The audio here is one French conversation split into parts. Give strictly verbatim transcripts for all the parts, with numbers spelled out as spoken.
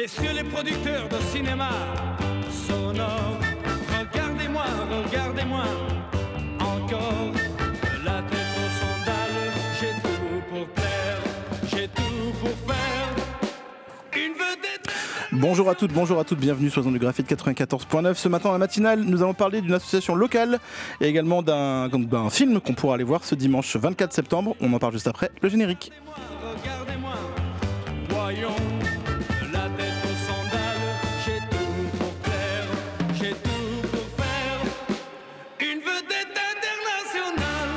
Messieurs les producteurs de cinéma sonore, regardez-moi, regardez-moi encore. De la tête aux sandales, j'ai tout pour plaire, j'ai tout pour faire une vedette. Bonjour à toutes, bonjour à toutes, bienvenue sur la zone du Graphite quatre-vingt-quatorze point neuf. Ce matin, à la matinale, nous allons parler d'une association locale et également d'un, d'un film qu'on pourra aller voir ce dimanche vingt-quatre septembre. On en parle juste après le générique. Regardez-moi, voyons. De la tête aux sandales, j'ai tout pour plaire, j'ai tout pour faire une vedette internationale.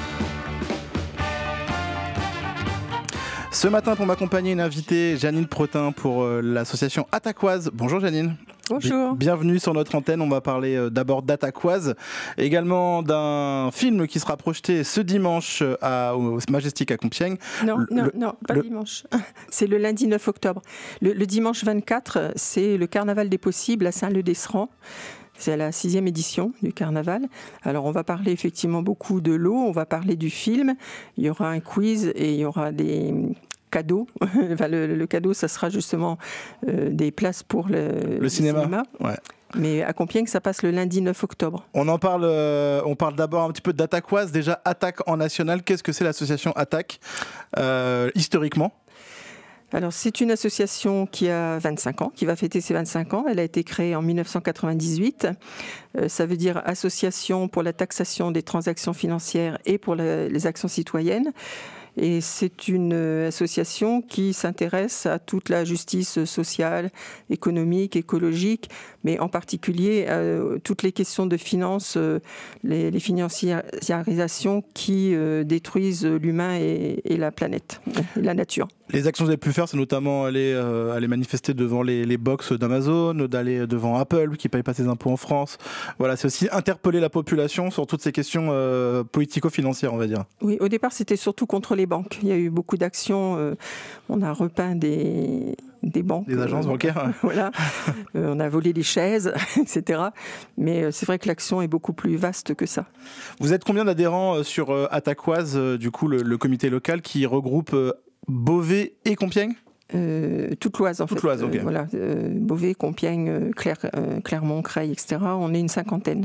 Ce matin, pour m'accompagner, une invitée, Janine Protin, pour euh, l'association Attaquoise. Bonjour Janine. Bonjour. Bienvenue sur notre antenne. On va parler euh, d'abord d'Attaquoise, également d'un film qui sera projeté ce dimanche à, au Majestic à Compiègne. Non, le, non, le, non, pas le... dimanche. C'est le lundi neuf octobre. Le, le dimanche vingt-quatre, c'est le Carnaval des possibles à Saint-Leu-d'Esserand. C'est la sixième édition du carnaval. Alors, on va parler effectivement beaucoup de l'eau, on va parler du film. Il y aura un quiz et il y aura des cadeaux. Enfin, le, le cadeau, ça sera justement euh, des places pour le, le, le cinéma. cinéma. Ouais. Mais à Compiègne, ça passe le lundi neuf octobre. On en parle, euh, on parle d'abord un petit peu d'Attaquoise. Déjà, Attaque en national. Qu'est-ce que c'est l'association Attaque euh, historiquement ? Alors, c'est une association qui a vingt-cinq ans, qui va fêter ses vingt-cinq ans. Elle a été créée en dix-neuf cent quatre-vingt-dix-huit. Euh, ça veut dire Association pour la taxation des transactions financières et pour la, les actions citoyennes. Et c'est une association qui s'intéresse à toute la justice sociale, économique, écologique, mais en particulier à toutes les questions de finances, les, les financiarisations qui détruisent l'humain et, et la planète, et la nature. Les actions que vous avez pu faire, c'est notamment aller, euh, aller manifester devant les, les box d'Amazon, d'aller devant Apple, qui ne paye pas ses impôts en France. Voilà, c'est aussi interpeller la population sur toutes ces questions euh, politico-financières, on va dire. Oui, au départ, c'était surtout contre les banques. Il y a eu beaucoup d'actions. Euh, on a repeint des, des banques. Des agences euh, bancaires. Voilà. euh, on a volé des chaises, et cetera. Mais euh, c'est vrai que l'action est beaucoup plus vaste que ça. Vous êtes combien d'adhérents sur euh, Attaquoise, euh, du coup, le, le comité local qui regroupe euh, Beauvais et Compiègne ? Euh, toute l'Oise, en toute fait. l'Oise, ok. Euh, voilà, euh, Beauvais, Compiègne, euh, Claire, euh, Clermont, Creil, et cetera. On est une cinquantaine.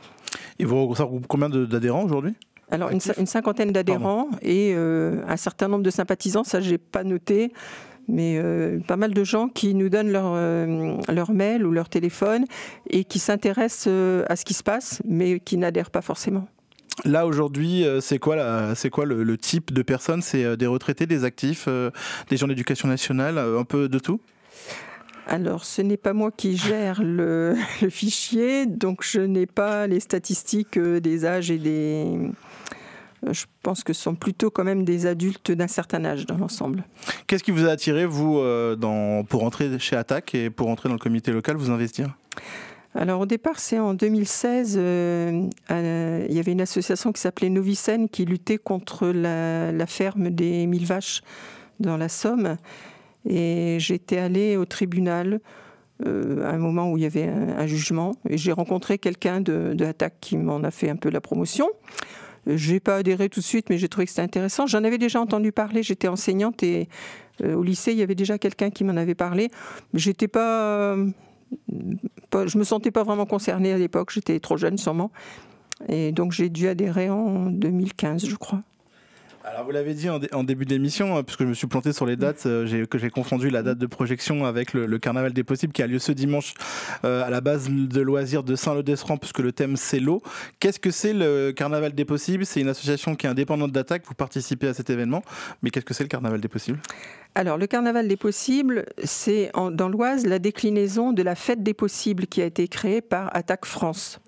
Et vous, ça regroupe combien de, d'adhérents aujourd'hui ? Alors, une, une cinquantaine d'adhérents Pardon. et euh, un certain nombre de sympathisants, ça, je n'ai pas noté, mais euh, pas mal de gens qui nous donnent leur, euh, leur mail ou leur téléphone et qui s'intéressent euh, à ce qui se passe, mais qui n'adhèrent pas forcément. Là, aujourd'hui, c'est quoi, la, c'est quoi le, le type de personnes ? C'est des retraités, des actifs, euh, des gens d'éducation nationale, un peu de tout ? Alors, ce n'est pas moi qui gère le, le fichier, donc je n'ai pas les statistiques des âges et des... Je pense que ce sont plutôt quand même des adultes d'un certain âge dans l'ensemble. Qu'est-ce qui vous a attiré, vous, euh, dans, pour entrer chez Attaque et pour entrer dans le comité local, vous investir ? Alors au départ, c'est en deux mille seize, euh, euh, il y avait une association qui s'appelait Novicène qui luttait contre la, la ferme des mille vaches dans la Somme. Et j'étais allée au tribunal euh, à un moment où il y avait un, un jugement. Et j'ai rencontré quelqu'un de, de Attaque qui m'en a fait un peu la promotion. Je n'ai pas adhéré tout de suite, mais j'ai trouvé que c'était intéressant. J'en avais déjà entendu parler, j'étais enseignante et euh, au lycée, il y avait déjà quelqu'un qui m'en avait parlé. J'étais pas... Euh, Pas, je ne me sentais pas vraiment concernée à l'époque, j'étais trop jeune sûrement. Et donc j'ai dû adhérer en deux mille quinze, je crois. Alors vous l'avez dit en, dé- en début d'émission, hein, puisque je me suis planté sur les dates, euh, j'ai, que j'ai confondu la date de projection avec le, le Carnaval des possibles qui a lieu ce dimanche euh, à la base de loisirs de Saint-Leu-d'Esserand, puisque le thème c'est l'eau. Qu'est-ce que c'est le Carnaval des possibles ? C'est une association qui est indépendante d'Attaque, vous participez à cet événement, mais qu'est-ce que c'est le Carnaval des possibles ? Alors le Carnaval des possibles, c'est en, dans l'Oise la déclinaison de la Fête des possibles qui a été créée par Attaque France.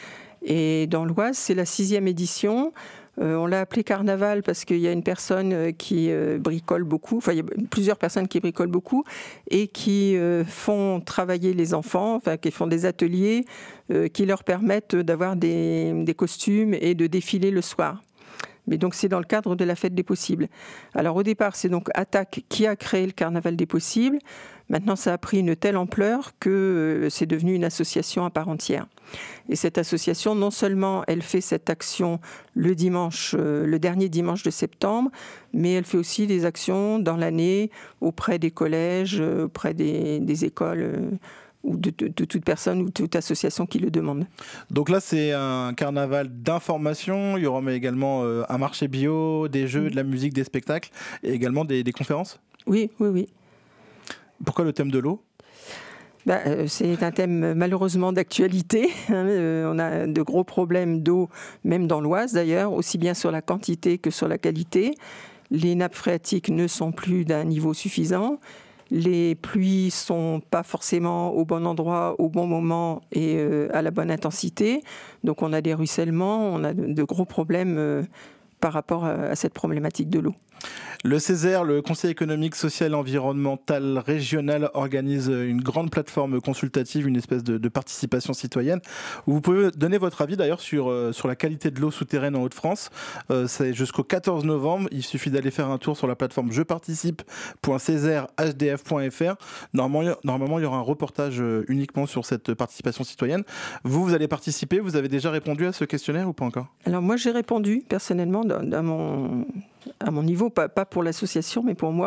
Et dans l'Oise, c'est la sixième édition. Euh, on l'a appelé carnaval parce qu'il y a une personne qui euh, bricole beaucoup, enfin il y a plusieurs personnes qui bricolent beaucoup et qui euh, font travailler les enfants, enfin qui font des ateliers euh, qui leur permettent d'avoir des, des costumes et de défiler le soir. Mais donc c'est dans le cadre de la fête des possibles. Alors au départ, c'est donc Attaque qui a créé le carnaval des possibles. Maintenant, ça a pris une telle ampleur que c'est devenu une association à part entière. Et cette association, non seulement elle fait cette action le dimanche, le dernier dimanche de septembre, mais elle fait aussi des actions dans l'année auprès des collèges, auprès des, des écoles, ou de, de, de toute personne ou toute association qui le demande. Donc là, c'est un carnaval d'information. Il y aura mais également euh, un marché bio, des jeux, de la musique, des spectacles et également des, des conférences. Oui, oui, oui. Pourquoi le thème de l'eau ? Bah, euh, c'est un thème malheureusement d'actualité. Hein, euh, on a de gros problèmes d'eau, même dans l'Oise d'ailleurs, aussi bien sur la quantité que sur la qualité. Les nappes phréatiques ne sont plus d'un niveau suffisant. Les pluies ne sont pas forcément au bon endroit, au bon moment et euh, à la bonne intensité. Donc on a des ruissellements, on a de, de gros problèmes euh, par rapport à, à cette problématique de l'eau. Le Césaire, le Conseil économique, social et environnemental régional, organise une grande plateforme consultative, une espèce de, de participation citoyenne, où vous pouvez donner votre avis d'ailleurs sur, euh, sur la qualité de l'eau souterraine en Hauts-de-France. Euh, c'est jusqu'au quatorze novembre. Il suffit d'aller faire un tour sur la plateforme je participe point césaire h d f point f r. Normalement, normalement, il y aura un reportage uniquement sur cette participation citoyenne. Vous, vous allez participer. Vous avez déjà répondu à ce questionnaire ou pas encore ? Alors moi, j'ai répondu personnellement à mon... à mon niveau, pas, pas pour l'association, mais pour moi.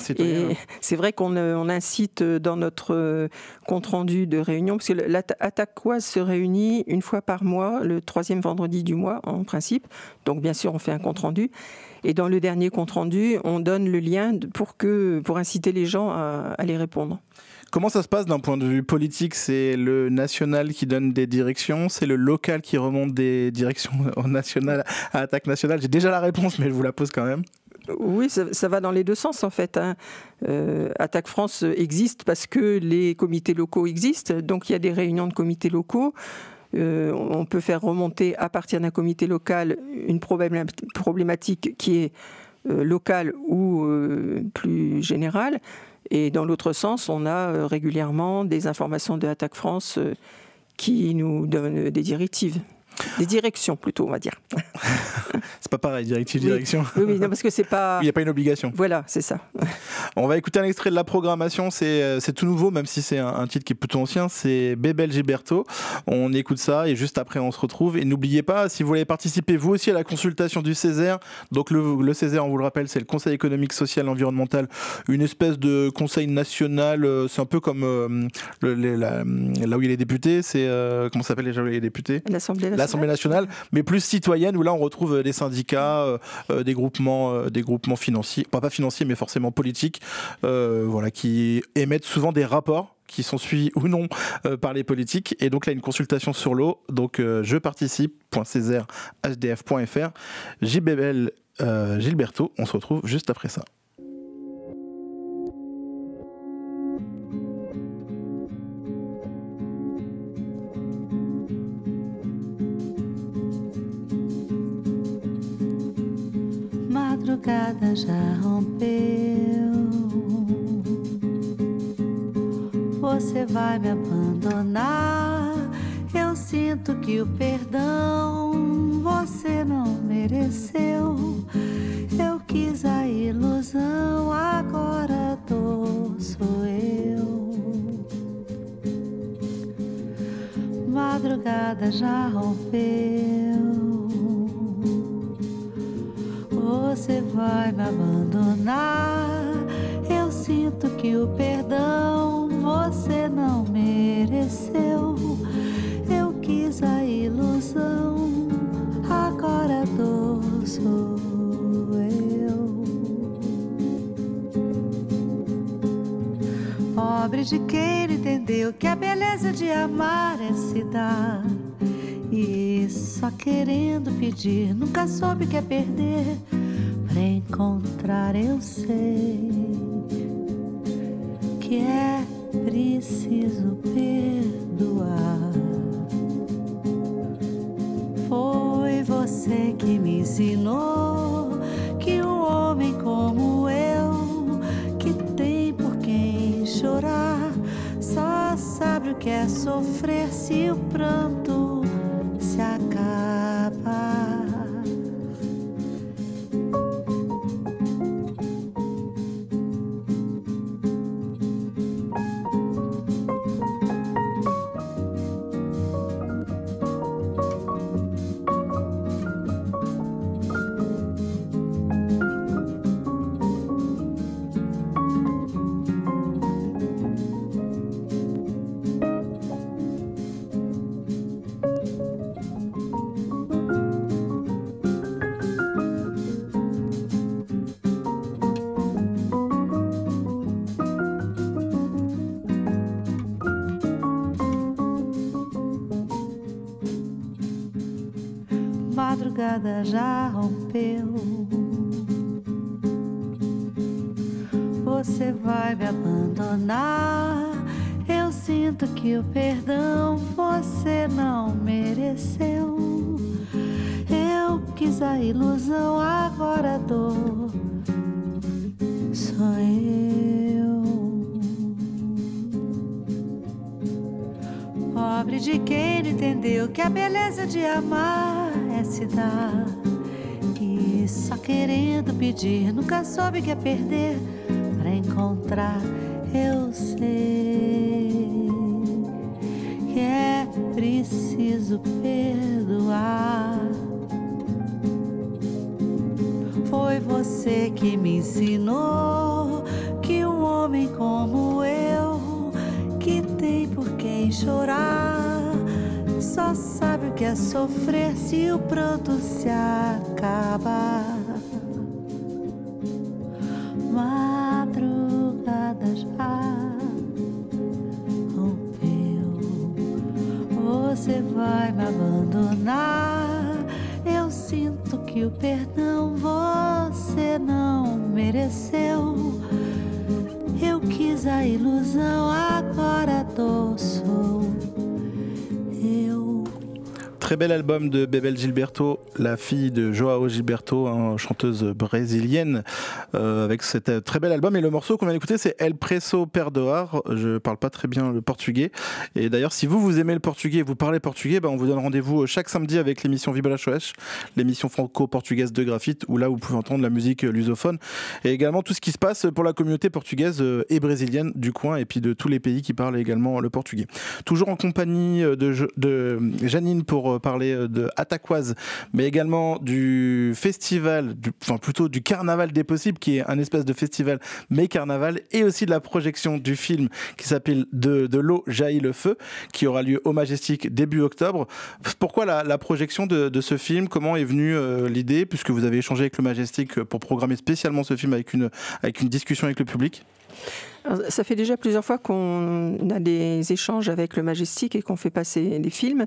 Et c'est vrai qu'on on incite dans notre compte-rendu de réunion, parce que l'Attaque Oise se réunit une fois par mois, le troisième vendredi du mois, en principe. Donc, bien sûr, on fait un compte-rendu. Et dans le dernier compte-rendu, on donne le lien pour, que, pour inciter les gens à, à les répondre. Comment ça se passe d'un point de vue politique ? C'est le national qui donne des directions, c'est le local qui remonte des directions au national à Attaque nationale. J'ai déjà la réponse, mais je vous la pose quand même. Oui, ça, ça va dans les deux sens en fait. Hein. Euh, Attaque France existe parce que les comités locaux existent, donc il y a des réunions de comités locaux. Euh, on peut faire remonter à partir d'un comité local une problématique qui est euh, locale ou euh, plus générale. Et dans l'autre sens, on a euh, régulièrement des informations de Attaque France euh, qui nous donnent des directives. Des directions plutôt, on va dire. C'est pas pareil, directive, oui. Direction. Oui, oui, non, parce que c'est pas... Il n'y a pas une obligation. Voilà, c'est ça. On va écouter un extrait de la programmation, c'est, c'est tout nouveau, même si c'est un, un titre qui est plutôt ancien, c'est Bébel Gilberto. On écoute ça et juste après on se retrouve. Et n'oubliez pas, si vous voulez participer vous aussi à la consultation du Césaire, donc le, le Césaire, on vous le rappelle, c'est le Conseil économique, social et environnemental, une espèce de conseil national, c'est un peu comme euh, le, les, la, là où il y a les députés, c'est, euh, comment ça s'appelle déjà les députés ? L'Assemblée nationale. L'Assemblée nationale, mais plus citoyenne, où là on retrouve des syndicats, euh, euh, des groupements, euh, des groupements financiers, pas, pas financiers, mais forcément politiques, euh, voilà, qui émettent souvent des rapports qui sont suivis ou non euh, par les politiques. Et donc là, une consultation sur l'eau. Donc euh, je participe point césaire h d f point f r. J. Bébel euh, Gilberto, on se retrouve juste après ça. Madrugada já rompeu, você vai me abandonar. Eu sinto que o perdão você não mereceu. Eu quis a ilusão, agora a dor sou eu. Madrugada já rompeu, você vai me abandonar. Eu sinto que o perdão você não mereceu. Eu quis a ilusão, agora a dor sou eu. Pobre de quem entendeu que a beleza de amar é se dar. E só querendo pedir, nunca soube o que é perder. Pra encontrar eu sei que é preciso perdoar. Foi você que me ensinou que um homem como eu, que tem por quem chorar, só sabe o que é sofrer se o pranto se acaba. madrugada já rompeu. Você vai me abandonar. Eu sinto que o perdão você não mereceu. Eu quis a ilusão, agora a dor sou eu. Pobre de quem não entendeu que a beleza de amar é se dar. E só querendo pedir, nunca soube que é perder. Pra encontrar, eu sei que é preciso perdoar. Foi você que me ensinou que um homem como eu, que tem por quem chorar, só sabe o que é sofrer se o pranto se acabar. Madrugada já rompeu. Você vai me abandonar. Eu sinto que o perdão você não mereceu. Eu quis a ilusão, agora a dor sou eu. Très bel album de Bebel Gilberto, la fille de Joao Gilberto, hein, chanteuse brésilienne, euh, avec cet très bel album. Et le morceau qu'on vient d'écouter, c'est El Preço Perdoar. Je parle pas très bien le portugais. Et d'ailleurs, si vous, vous aimez le portugais et vous parlez portugais, ben, on vous donne rendez-vous chaque samedi avec l'émission Vibra Choèche, l'émission franco-portugaise de Graphite, où là, vous pouvez entendre la musique lusophone. Et également tout ce qui se passe pour la communauté portugaise et brésilienne du coin, et puis de tous les pays qui parlent également le portugais. Toujours en compagnie de, de Janine pour parler de Ataquoise, mais également du festival, du, enfin plutôt du Carnaval des Possibles, qui est un espèce de festival mais carnaval, et aussi de la projection du film qui s'appelle De, de l'eau jaillit le feu, qui aura lieu au Majestic début octobre. Pourquoi la, la projection de, de ce film? Comment est venue euh, l'idée, puisque vous avez échangé avec le Majestic pour programmer spécialement ce film avec une, avec une discussion avec le public? Alors, ça fait déjà plusieurs fois qu'on a des échanges avec le Majestic et qu'on fait passer des films.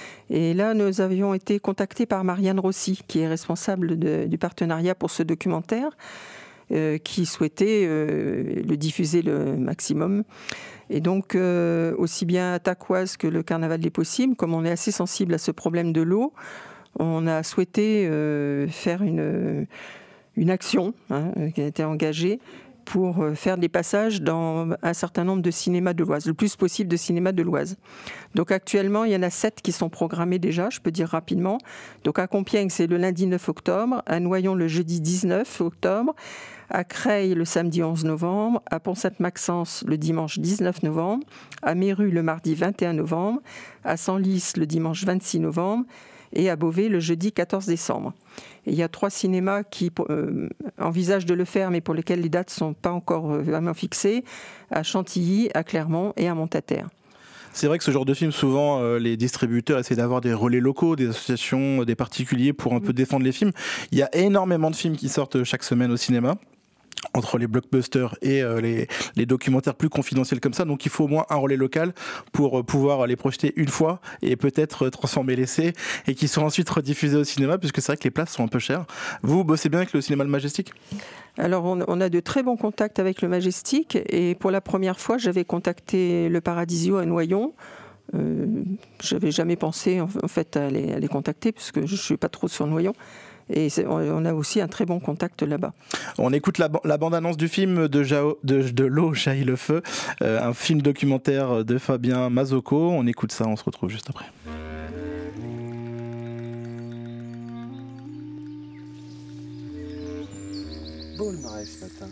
Et là, nous avions été contactés par Marianne Rossi, qui est responsable de, du partenariat pour ce documentaire, euh, qui souhaitait euh, le diffuser le maximum. Et donc, euh, aussi bien Ataquoise que le Carnaval des Possibles, comme on est assez sensible à ce problème de l'eau, on a souhaité euh, faire une, une action hein, qui a été engagée pour faire des passages dans un certain nombre de cinémas de l'Oise, le plus possible de cinémas de l'Oise. Donc actuellement, il y en a sept qui sont programmés déjà, je peux dire rapidement. Donc à Compiègne, c'est le lundi neuf octobre, à Noyon le jeudi dix-neuf octobre, à Creil le samedi onze novembre, à Pont-Sainte-Maxence le dimanche dix-neuf novembre, à Méru le mardi vingt et un novembre, à Senlis le dimanche vingt-six novembre, et à Beauvais le jeudi quatorze décembre. Et il y a trois cinémas qui euh, envisagent de le faire, mais pour lesquels les dates ne sont pas encore euh, vraiment fixées, à Chantilly, à Clermont et à Montataire. C'est vrai que ce genre de film, souvent, euh, les distributeurs essaient d'avoir des relais locaux, des associations, des particuliers pour un peu défendre les films. Il y a énormément de films qui sortent chaque semaine au cinéma, entre les blockbusters et euh, les, les documentaires plus confidentiels comme ça. Donc il faut au moins un relais local pour euh, pouvoir les projeter une fois et peut-être euh, transformer l'essai et qu'ils soient ensuite rediffusés au cinéma, puisque c'est vrai que les places sont un peu chères. Vous bossez bien avec le cinéma Le Majestic ? Alors on, on a de très bons contacts avec le Majestic, et pour la première fois j'avais contacté le Paradisio à Noyon. Euh, je n'avais jamais pensé en, en fait à les, à les contacter, puisque je ne suis pas trop sur Noyon. Et on a aussi un très bon contact là-bas. On écoute la, la bande-annonce du film de, Jao, de, de l'eau jaillit le feu, euh, un film documentaire de Fabien Mazocco. On écoute ça, on se retrouve juste après. Beau le marais ce matin.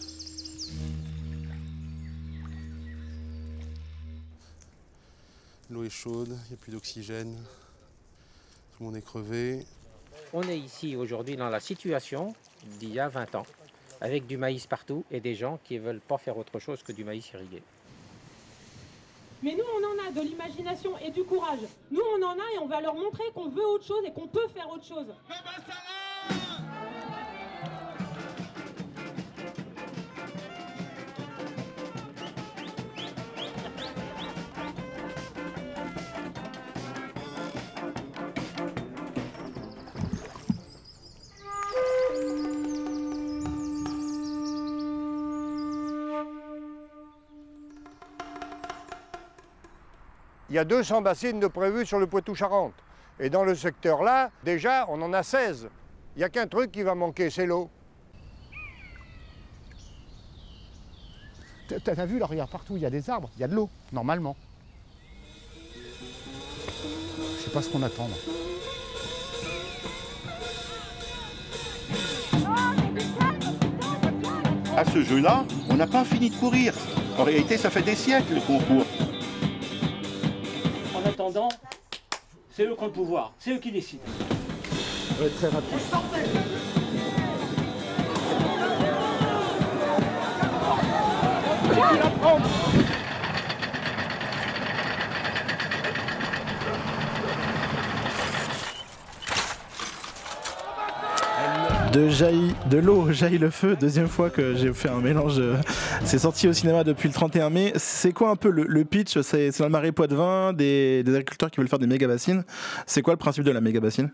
L'eau est chaude, il n'y a plus d'oxygène, tout le monde est crevé. On est ici aujourd'hui dans la situation d'il y a vingt ans, avec du maïs partout et des gens qui ne veulent pas faire autre chose que du maïs irrigué. Mais nous, on en a de l'imagination et du courage. Nous, on en a et on va leur montrer qu'on veut autre chose et qu'on peut faire autre chose. y a deux cents bassines de prévues sur le Poitou-Charentes. Et dans le secteur-là, déjà, on en a seize. Il n'y a qu'un truc qui va manquer, c'est l'eau. T'as, t'as vu, là, regarde, partout, il y a des arbres, il y a de l'eau, normalement. Je sais pas ce qu'on attend, là. À ce jeu-là, on n'a pas fini de courir. En réalité, ça fait des siècles qu'on court. En attendant, c'est eux qui ont le pouvoir, c'est eux qui décident. Ça va être très rapide. De jaillit de l'eau, jaillit le feu. Deuxième fois que j'ai fait un mélange. C'est sorti au cinéma depuis le trente et un mai. C'est quoi un peu le, le pitch? C'est, c'est dans le marais Poitevin, des, des agriculteurs qui veulent faire des méga-bassines. C'est quoi le principe de la méga-bassine?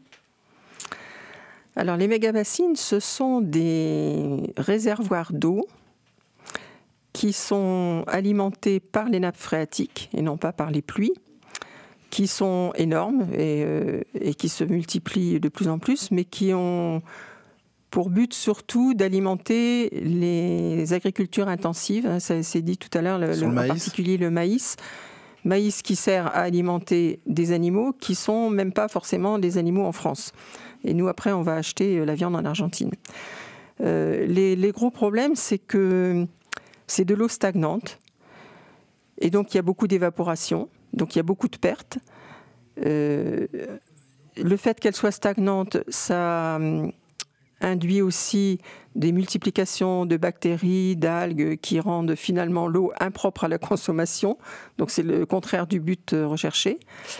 Alors les méga-bassines, ce sont des réservoirs d'eau qui sont alimentés par les nappes phréatiques et non pas par les pluies, qui sont énormes et, euh, et qui se multiplient de plus en plus, mais qui ont pour but surtout d'alimenter les agricultures intensives. Ça s'est dit tout à l'heure, le, le, en particulier le maïs. Maïs qui sert à alimenter des animaux qui ne sont même pas forcément des animaux en France. Et nous, après, on va acheter la viande en Argentine. Euh, les, les gros problèmes, c'est que c'est de l'eau stagnante. Et donc, il y a beaucoup d'évaporation. Donc, il y a beaucoup de pertes. Euh, le fait qu'elle soit stagnante, ça induit aussi des multiplications de bactéries, d'algues qui rendent finalement l'eau impropre à la consommation. Donc, c'est le contraire du but recherché.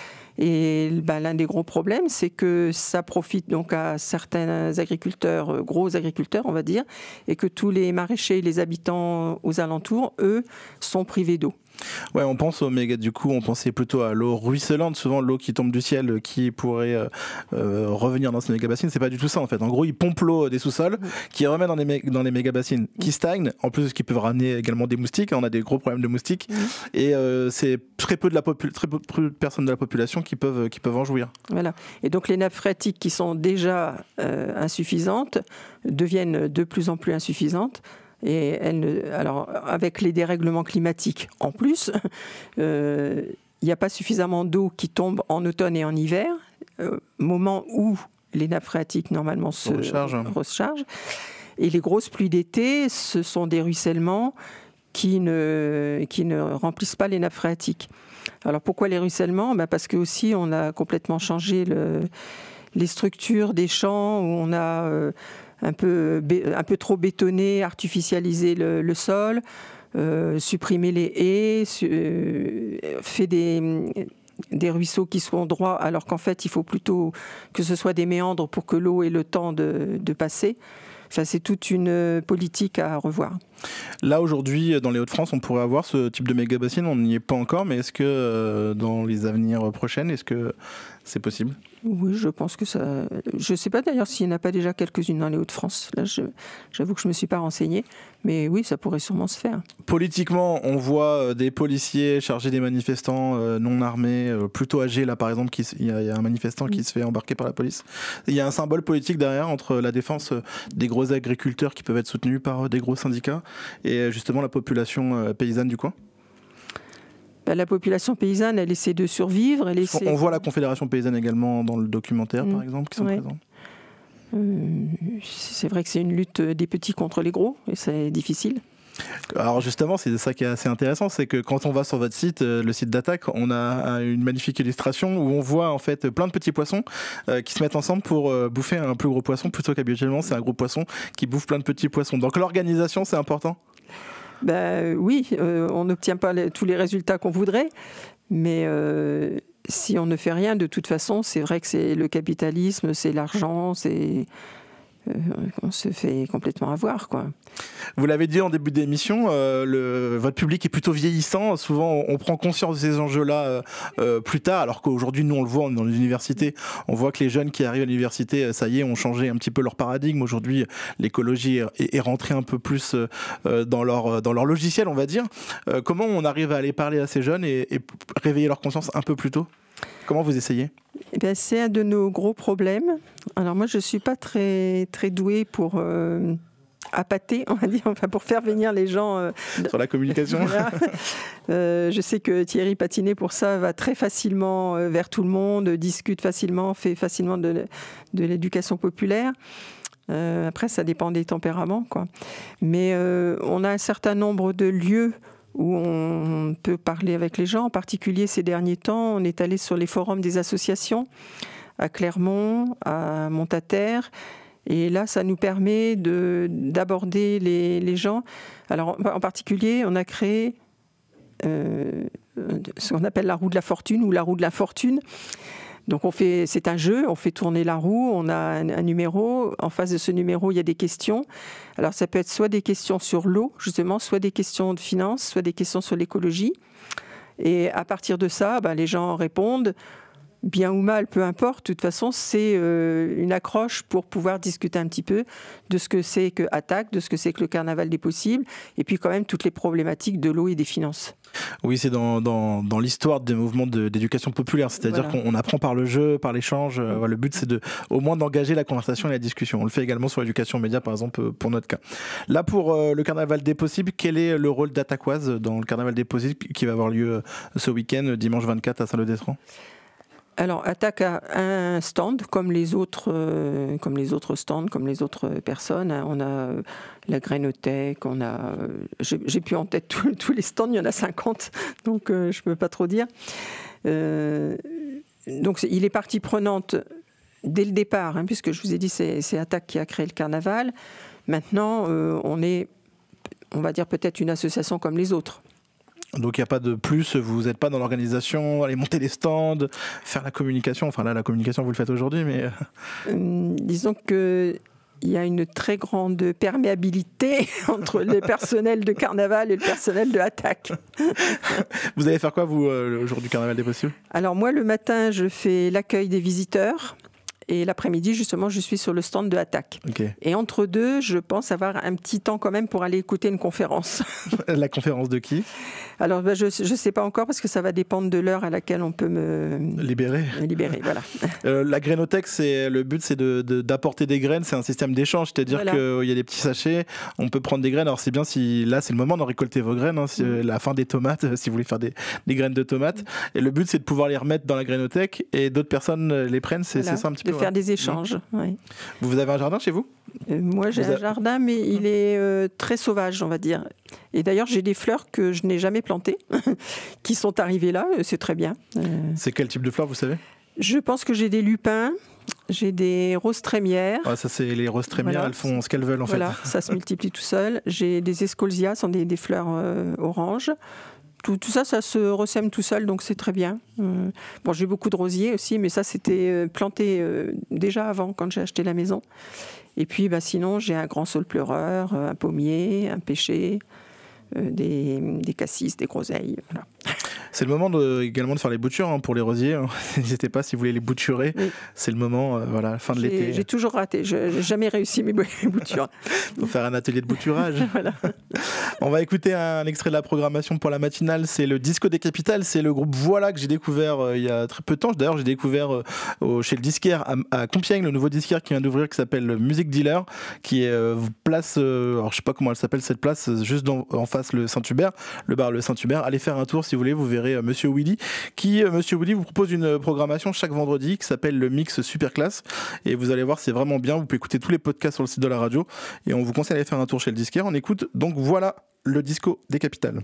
Et ben, l'un des gros problèmes, c'est que ça profite donc à certains agriculteurs, gros agriculteurs, on va dire, et que tous les maraîchers, les habitants aux alentours, eux, sont privés d'eau. Ouais, on pense au méga, du coup, on pensait plutôt à l'eau ruisselante, souvent l'eau qui tombe du ciel, qui pourrait euh, euh, revenir dans ces méga-bassines. C'est pas du tout ça, en fait. En gros, ils pompent l'eau des sous-sols, mmh. qui remet dans les, mé- dans les méga-bassines, qui stagnent, en plus, qui peuvent ramener également des moustiques. On a des gros problèmes de moustiques. Mmh. Et euh, c'est très peu, de la popu- très peu de personnes de la population qui peuvent, qui peuvent en jouir. Voilà. Et donc, les nappes phréatiques qui sont déjà euh, insuffisantes deviennent de plus en plus insuffisantes. Et elle ne, alors, avec les dérèglements climatiques en plus, il euh, n'y a pas suffisamment d'eau qui tombe en automne et en hiver, euh, moment où les nappes phréatiques normalement se rechargent. rechargent. Et les grosses pluies d'été, ce sont des ruissellements qui ne, qui ne remplissent pas les nappes phréatiques. Alors pourquoi les ruissellements? Ben parce que aussi on a complètement changé le, les structures des champs, où on a... Euh, Un peu, un peu trop bétonné, artificialisé le, le sol, euh, supprimer les haies, su, euh, fait des, des ruisseaux qui soient droits, alors qu'en fait, il faut plutôt que ce soit des méandres pour que l'eau ait le temps de, de passer. Enfin, c'est toute une politique à revoir. Là, aujourd'hui, dans les Hauts-de-France, on pourrait avoir ce type de méga-bassine. On n'y est pas encore, mais est-ce que euh, dans les avenirs prochaines, est-ce que c'est possible? Oui, je pense que ça... Je ne sais pas d'ailleurs s'il n'y en a pas déjà quelques-unes dans les Hauts-de-France. Là, je... j'avoue que je ne me suis pas renseignée. Mais oui, ça pourrait sûrement se faire. Politiquement, on voit des policiers charger des manifestants non armés, plutôt âgés. Là, par exemple, qui... il y a un manifestant qui se fait embarquer par la police. Il y a un symbole politique derrière entre la défense des gros agriculteurs qui peuvent être soutenus par des gros syndicats et justement la population paysanne du coin. Ben, la population paysanne, elle essaie de survivre. Elle essaie... On voit la Confédération paysanne également dans le documentaire, mmh. par exemple, qui sont ouais. présents. Euh, c'est vrai que c'est une lutte des petits contre les gros, et c'est difficile. Alors justement, c'est ça qui est assez intéressant, c'est que quand on va sur votre site, le site d'Attaque, on a une magnifique illustration où on voit en fait plein de petits poissons euh, qui se mettent ensemble pour euh, bouffer un plus gros poisson, plutôt qu'habituellement c'est un gros poisson qui bouffe plein de petits poissons. Donc l'organisation, c'est important. Ben, oui, euh, on n'obtient pas les, tous les résultats qu'on voudrait, mais euh, si on ne fait rien, de toute façon, c'est vrai que c'est le capitalisme, c'est l'argent, c'est, euh, on se fait complètement avoir, quoi. Vous l'avez dit en début d'émission, euh, le, votre public est plutôt vieillissant. Souvent, on, on prend conscience de ces enjeux-là euh, euh, plus tard, alors qu'aujourd'hui, nous, on le voit, on est dans l'université. On voit que les jeunes qui arrivent à l'université, ça y est, ont changé un petit peu leur paradigme. Aujourd'hui, l'écologie est, est rentrée un peu plus euh, dans leur, dans leur logiciel, on va dire. Euh, comment on arrive à aller parler à ces jeunes et, et réveiller leur conscience un peu plus tôt ? Comment vous essayez ? Eh bien, c'est un de nos gros problèmes. Alors moi, je ne suis pas très, très douée pour euh, appâter, on va dire, enfin, pour faire venir les gens... Euh, Sur la communication. Voilà. euh, Je sais que Thierry Patinet, pour ça, va très facilement euh, vers tout le monde, discute facilement, fait facilement de, de l'éducation populaire. Euh, après, ça dépend des tempéraments, quoi. Mais euh, on a un certain nombre de lieux où on peut parler avec les gens. En particulier, ces derniers temps, on est allé sur les forums des associations, à Clermont, à Montataire. Et là, ça nous permet de, d'aborder les, les gens. Alors, en particulier, on a créé euh, ce qu'on appelle la roue de la fortune ou la roue de l'infortune. Donc on fait, c'est un jeu, on fait tourner la roue, on a un, un numéro. En face de ce numéro, il y a des questions. Alors ça peut être soit des questions sur l'eau, justement, soit des questions de finances, soit des questions sur l'écologie. Et à partir de ça, ben, les gens répondent, bien ou mal, peu importe. De toute façon, c'est euh, une accroche pour pouvoir discuter un petit peu de ce que c'est que Attaque, de ce que c'est que le carnaval des possibles, et puis quand même toutes les problématiques de l'eau et des finances. Oui, c'est dans, dans, dans l'histoire des mouvements de, d'éducation populaire, c'est-à-dire voilà. qu'on apprend par le jeu, par l'échange. Mmh. Euh, le but, c'est de, au moins d'engager la conversation et la discussion. On le fait également sur l'éducation média, par exemple, pour notre cas. Là, pour euh, le carnaval des possibles, quel est le rôle d'Attaquoise dans le carnaval des possibles qui va avoir lieu ce week-end, dimanche vingt-quatre à Saint-Leu-d'Estran ? Alors, Attaque a un stand, comme les autres, euh, comme les autres stands, comme les autres personnes. On a euh, la Grainothèque, on a... Euh, j'ai, j'ai plus en tête tous, tous les stands, il y en a cinquante, donc euh, je ne peux pas trop dire. Euh, donc, c'est, il est partie prenante dès le départ, hein, puisque je vous ai dit, c'est, c'est Attaque qui a créé le carnaval. Maintenant, euh, on est, on va dire, peut-être une association comme les autres. Donc il n'y a pas de plus, vous n'êtes pas dans l'organisation, aller monter les stands, faire la communication. Enfin là, la communication, vous le faites aujourd'hui, mais... Euh, disons qu'il y a une très grande perméabilité entre le personnel de carnaval et le personnel de Attaque. Vous allez faire quoi, vous, euh, le jour du carnaval des possibles ? Alors moi, le matin, je fais l'accueil des visiteurs. Et l'après-midi, justement, je suis sur le stand de Attaque. Okay. Et entre deux, je pense avoir un petit temps quand même pour aller écouter une conférence. La conférence de qui ? Alors, ben, je ne sais pas encore parce que ça va dépendre de l'heure à laquelle on peut me libérer. Libérer, voilà. Euh, la Grainothèque, c'est, le but, c'est de, de, d'apporter des graines. C'est un système d'échange, c'est-à-dire voilà. qu'il y a des petits sachets, on peut prendre des graines. Alors, c'est bien si là, c'est le moment d'en récolter vos graines, hein, si, mmh. la fin des tomates, si vous voulez faire des, des graines de tomates. Mmh. Et le but, c'est de pouvoir les remettre dans la Grainothèque et d'autres personnes les prennent. C'est, voilà. c'est ça un petit de peu. Faire des échanges. Mmh. Oui. Vous avez un jardin chez vous ? euh, Moi, j'ai vous un a... jardin, mais il est euh, très sauvage, on va dire. Et d'ailleurs, j'ai des fleurs que je n'ai jamais plantées, qui sont arrivées là. C'est très bien. Euh... C'est quel type de fleurs, vous savez ? Je pense que j'ai des lupins, j'ai des roses trémières. Ouais, ça, c'est les roses trémières, voilà. Elles font ce qu'elles veulent, en voilà, fait. Voilà, ça se multiplie tout seul. J'ai des escolzias, ce sont des, des fleurs euh, oranges. Tout, tout ça, ça se ressème tout seul, donc c'est très bien. Euh, bon, j'ai beaucoup de rosiers aussi, mais ça, c'était euh, planté euh, déjà avant, quand j'ai acheté la maison. Et puis, bah, sinon, j'ai un grand saule pleureur, un pommier, un pêcher, euh, des, des cassis, des groseilles. Voilà. C'est le moment de, également de faire les boutures hein, pour les rosiers. Hein. N'hésitez pas si vous voulez les bouturer. Oui. C'est le moment, euh, voilà, fin de j'ai, l'été. J'ai toujours raté. Je n'ai jamais réussi mes boutures. Il faut faire un atelier de bouturage. Voilà. On va écouter un extrait de la programmation pour la matinale. C'est le Disco des Capitales. C'est le groupe Voilà que j'ai découvert euh, il y a très peu de temps. D'ailleurs, j'ai découvert euh, au, chez le disquaire à, à Compiègne, le nouveau disquaire qui vient d'ouvrir qui s'appelle Music Dealer, qui est euh, place, euh, alors je sais pas comment elle s'appelle cette place, juste dans, en face le Saint-Hubert, le bar le Saint-Hubert. Allez faire un tour si vous voulez, vous verrez euh, Monsieur Willy qui, euh, Monsieur Willy vous propose une programmation chaque vendredi qui s'appelle le Mix Super Classe et vous allez voir c'est vraiment bien. Vous pouvez écouter tous les podcasts sur le site de la radio et on vous conseille d'aller faire un tour chez le disquaire. On écoute donc Voilà le disco des capitales.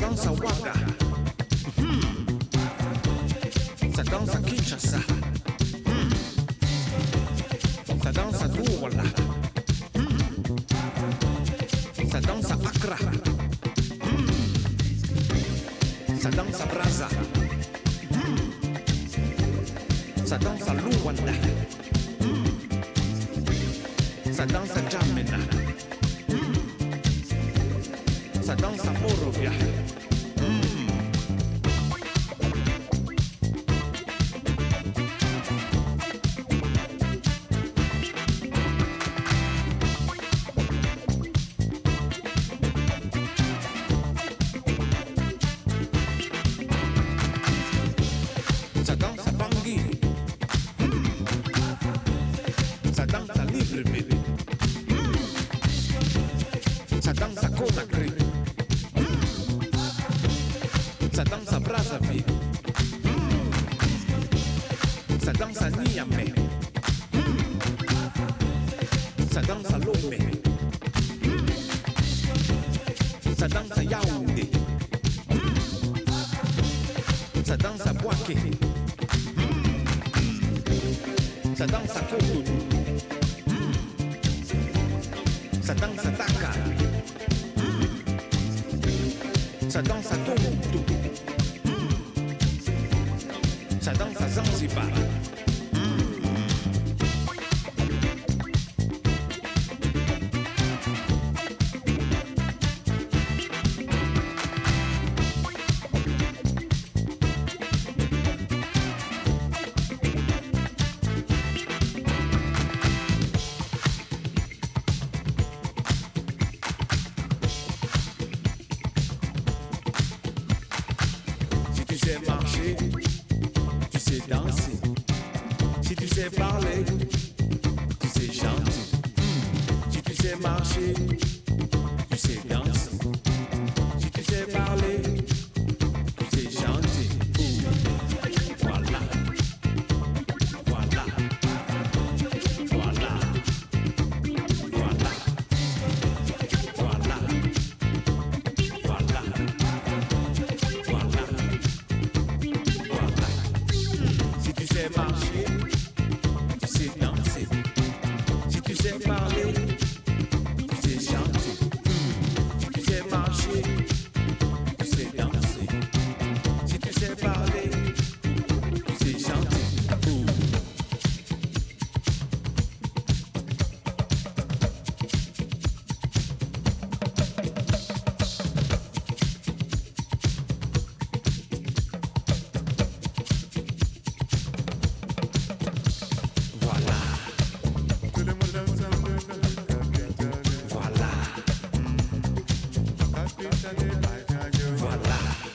danse à Ouaga. Hmm. Ça danse à Kinshasa. Hmm. Ça danse à Douala. Hmm. Ça danse à Accra. Hmm. Ça danse à Brazza. Hmm. Ça danse à Luanda. Hmm. Ça danse à Djamena. Hmm. Ça danse à Morovia. Hmm. Ça danse à Bangui. Hmm. Ça danse à Libreville. Hmm. Ça danse à Conakry. Hmm. Ça danse à Brazzaville. Hmm. Ça danse à Niamey. Hmm. Ça danse à Lomé. Hmm. Ça danse à Yaoundé. Hmm. Ça danse à Bouaké. Hmm. Ça danse à Cotonou. Hmm. Ça danse à Dakar. Hmm. Ça danse à Tombouctou. Hmm. Ça danse à Zanzibar. Si tu sais marcher, tu sais danser. Si tu sais parler, tu sais chanter. Si tu sais marcher, tu sais danser. Si tu sais parler, tu sais chanter. Voilà. Voilà. Voilà. Voilà. Voilà. Voilà. Voilà. Voilà. Si tu sais marcher, tu sais danser. Si tu sais parler, tu sais chanter. Si tu sais marcher, tu sais danser. Si tu sais parler, tu sais chanter. Voilà. Voilà. Voilà.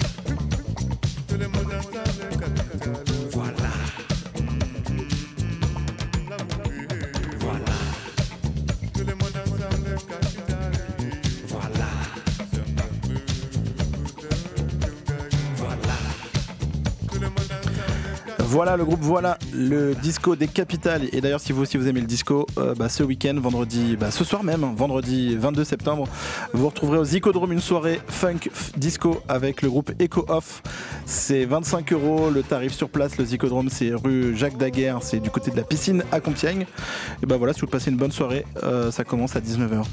Voilà. Voilà. Voilà. Voilà le groupe Voilà, le disco des capitales. Et d'ailleurs, si vous aussi vous aimez le disco, euh, bah, ce week-end, vendredi, bah, ce soir même, hein, vendredi vingt-deux septembre, vous retrouverez au Zicodrome une soirée funk f- disco avec le groupe Echo Off. C'est vingt-cinq euros le tarif sur place. Le Zicodrome, c'est rue Jacques Daguerre, c'est du côté de la piscine à Compiègne. Et bah voilà, si vous passez une bonne soirée, euh, ça commence à dix-neuf heures.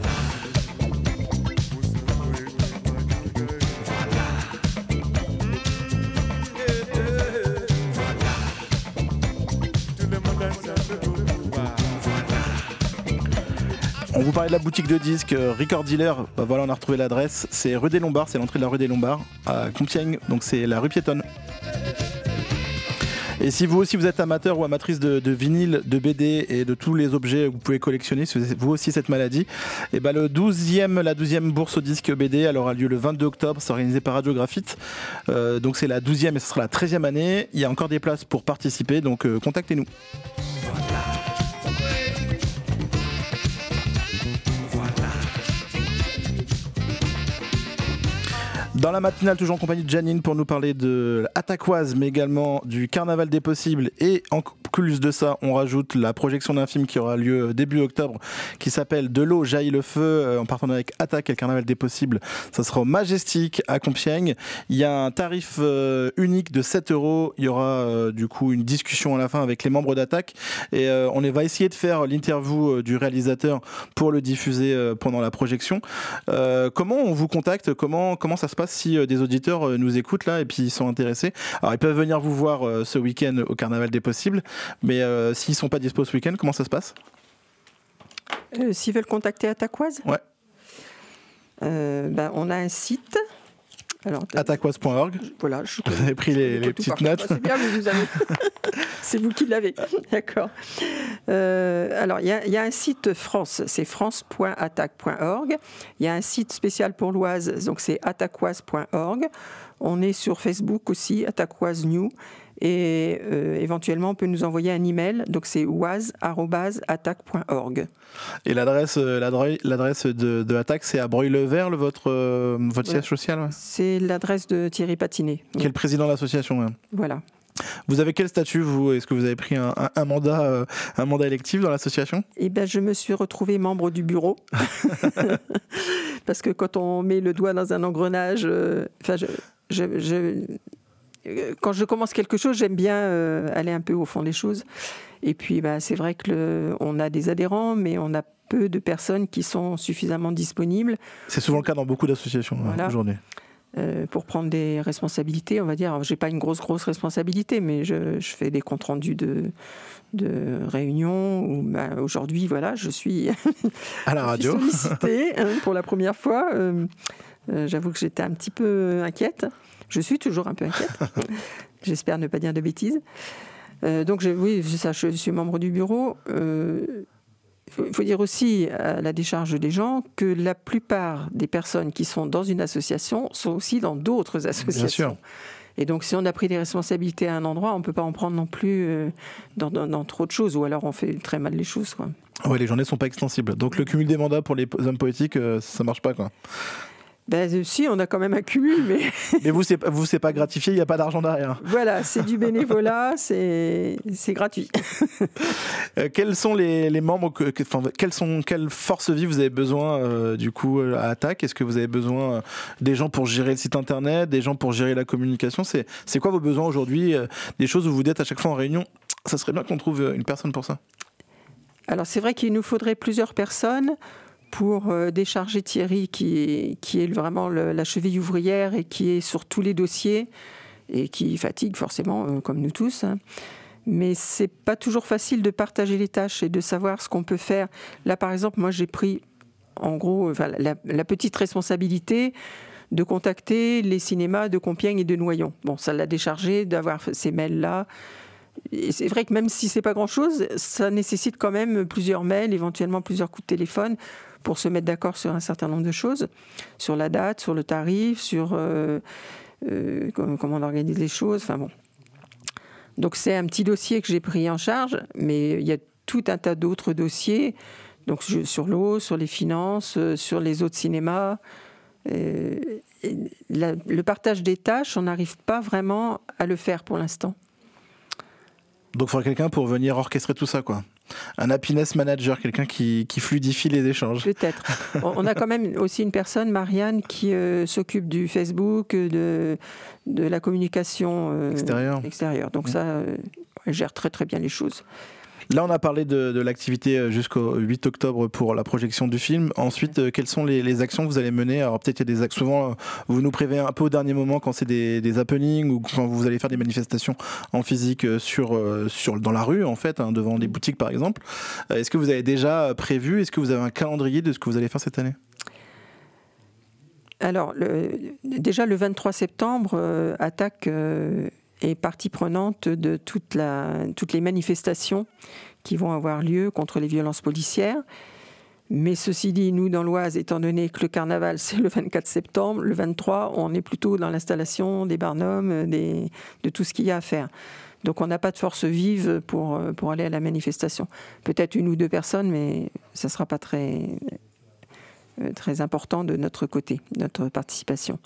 On vous parlait de la boutique de disques euh, Record Dealer, bah voilà, on a retrouvé l'adresse, c'est rue des Lombards, c'est l'entrée de la rue des Lombards à Compiègne, donc c'est la rue piétonne. Et si vous aussi vous êtes amateur ou amatrice de, de vinyle, de B D et de tous les objets que vous pouvez collectionner, si vous avez vous aussi cette maladie, et bah le douzième, la douzième bourse au disque B D, elle aura lieu le vingt-deux octobre, c'est organisé par Radio Graphite. Euh, donc c'est la douzième et ce sera la treizième année. Il y a encore des places pour participer, donc euh, contactez-nous. Dans la matinale, toujours en compagnie de Janine pour nous parler de Attaquoise, mais également du Carnaval des Possibles et en plus de ça, on rajoute la projection d'un film qui aura lieu début octobre, qui s'appelle De l'eau jaillit le feu, en partenariat avec Attaque et le Carnaval des Possibles. Ça sera au Majestic à Compiègne. Il y a un tarif euh, unique de sept euros. Il y aura euh, du coup une discussion à la fin avec les membres d'Attaque. Et euh, on va essayer de faire l'interview euh, du réalisateur pour le diffuser euh, pendant la projection. Euh, comment on vous contacte ? Comment, comment ça se passe si euh, des auditeurs euh, nous écoutent là et puis ils sont intéressés ? Alors ils peuvent venir vous voir euh, ce week-end au Carnaval des Possibles, mais euh, s'ils ne sont pas dispo ce week-end, comment ça se passe ? euh, S'ils veulent contacter Attaquoise ? Ouais. Euh, ben, on a un site. attaquoise point org. Voilà, je vous avez pris les, les petites notes. C'est bien, vous avez. C'est vous qui l'avez. D'accord. Euh, alors, il y, y a un site France, c'est france point attaque point org. Il y a un site spécial pour l'Oise, donc c'est attaquoise point org. On est sur Facebook aussi, Attaquoise New. Et euh, éventuellement, on peut nous envoyer un email. Donc, c'est oise arobase attaque point org. Et l'adresse, l'adresse, l'adresse de, de Attaque, c'est à Breuil-le-Vert, votre, euh, votre siège ouais. social ouais. C'est l'adresse de Thierry Patinet. Qui est le président de l'association. Ouais. Voilà. Vous avez quel statut, vous ? Est-ce que vous avez pris un, un, un, mandat, euh, un mandat électif dans l'association ? Eh bien, je me suis retrouvée membre du bureau. Parce que quand on met le doigt dans un engrenage, euh, enfin, je... je, je quand je commence quelque chose, j'aime bien euh, aller un peu au fond des choses. Et puis, bah, c'est vrai qu'on a des adhérents, mais on a peu de personnes qui sont suffisamment disponibles. C'est souvent le cas dans beaucoup d'associations voilà. hein, aujourd'hui. Euh, pour prendre des responsabilités, on va dire. Alors, j'ai pas une grosse, grosse responsabilité, mais je, je fais des comptes rendus de, de réunions. Où, bah, aujourd'hui, voilà, je suis, à la radio. sollicitée hein, pour la première fois. Euh, euh, j'avoue que j'étais un petit peu inquiète. Je suis toujours un peu inquiète. J'espère ne pas dire de bêtises. Euh, donc, je, oui, c'est ça, je suis membre du bureau. Il euh, faut, faut dire aussi, à la décharge des gens, que la plupart des personnes qui sont dans une association sont aussi dans d'autres associations. Bien sûr. Et donc, si on a pris des responsabilités à un endroit, on ne peut pas en prendre non plus euh, dans, dans, dans trop de choses, ou alors on fait très mal les choses, quoi. Oui, les journées ne sont pas extensibles. Donc, le cumul des mandats pour les hommes politiques, euh, ça ne marche pas, quoi. Ben, si, on a quand même un cumul, mais... mais vous, c'est, vous, c'est pas gratifié, il n'y a pas d'argent derrière. Voilà, c'est du bénévolat, c'est, c'est gratuit. euh, quels sont les, les membres, que, que, enfin, quelles, sont, quelles forces vives vous avez besoin, euh, du coup, à Attaque ? Est-ce que vous avez besoin euh, des gens pour gérer le site internet, des gens pour gérer la communication ? C'est, c'est quoi vos besoins aujourd'hui ? euh, Des choses où vous dites à chaque fois en réunion, ça serait bien qu'on trouve une personne pour ça ? Alors, c'est vrai qu'il nous faudrait plusieurs personnes pour euh, décharger Thierry, qui est, qui est vraiment le, la cheville ouvrière et qui est sur tous les dossiers et qui fatigue forcément, euh, comme nous tous. Hein. Mais c'est pas toujours facile de partager les tâches et de savoir ce qu'on peut faire. Là, par exemple, moi, j'ai pris, en gros, enfin, la, la petite responsabilité de contacter les cinémas de Compiègne et de Noyon. Bon, ça l'a déchargé d'avoir ces mails-là. Et c'est vrai que même si c'est pas grand-chose, ça nécessite quand même plusieurs mails, éventuellement plusieurs coups de téléphone pour se mettre d'accord sur un certain nombre de choses, sur la date, sur le tarif, sur euh, euh, comment on organise les choses. Enfin bon. Donc c'est un petit dossier que j'ai pris en charge, mais il y a tout un tas d'autres dossiers, donc sur l'eau, sur les finances, sur les autres cinémas. Euh, la, le partage des tâches, on n'arrive pas vraiment à le faire pour l'instant. Donc il faudrait quelqu'un pour venir orchestrer tout ça, quoi. Un happiness manager, quelqu'un qui, qui fluidifie les échanges. Peut-être. On a quand même aussi une personne, Marianne, qui euh, s'occupe du Facebook, de, de la communication euh, extérieure. extérieure. Donc mmh. ça, euh, elle gère très très bien les choses. Là, on a parlé de, de l'activité jusqu'au huit octobre pour la projection du film. Ensuite, euh, quelles sont les, les actions que vous allez mener ? Alors peut-être il y a des actions, souvent, euh, vous nous prévenez un peu au dernier moment quand c'est des, des happenings ou quand vous allez faire des manifestations en physique sur, euh, sur, dans la rue, en fait, hein, devant des boutiques par exemple. Euh, est-ce que vous avez déjà prévu, est-ce que vous avez un calendrier de ce que vous allez faire cette année ? Alors, le, déjà le vingt-trois septembre, euh, Attaque... Euh, est partie prenante de toute la, toutes les manifestations qui vont avoir lieu contre les violences policières. Mais ceci dit, nous, dans l'Oise, étant donné que le carnaval, c'est le vingt-quatre septembre, le vingt-trois, on est plutôt dans l'installation des barnums, des, de tout ce qu'il y a à faire. Donc on n'a pas de force vive pour, pour aller à la manifestation. Peut-être une ou deux personnes, mais ça ne sera pas très, très important de notre côté, notre participation.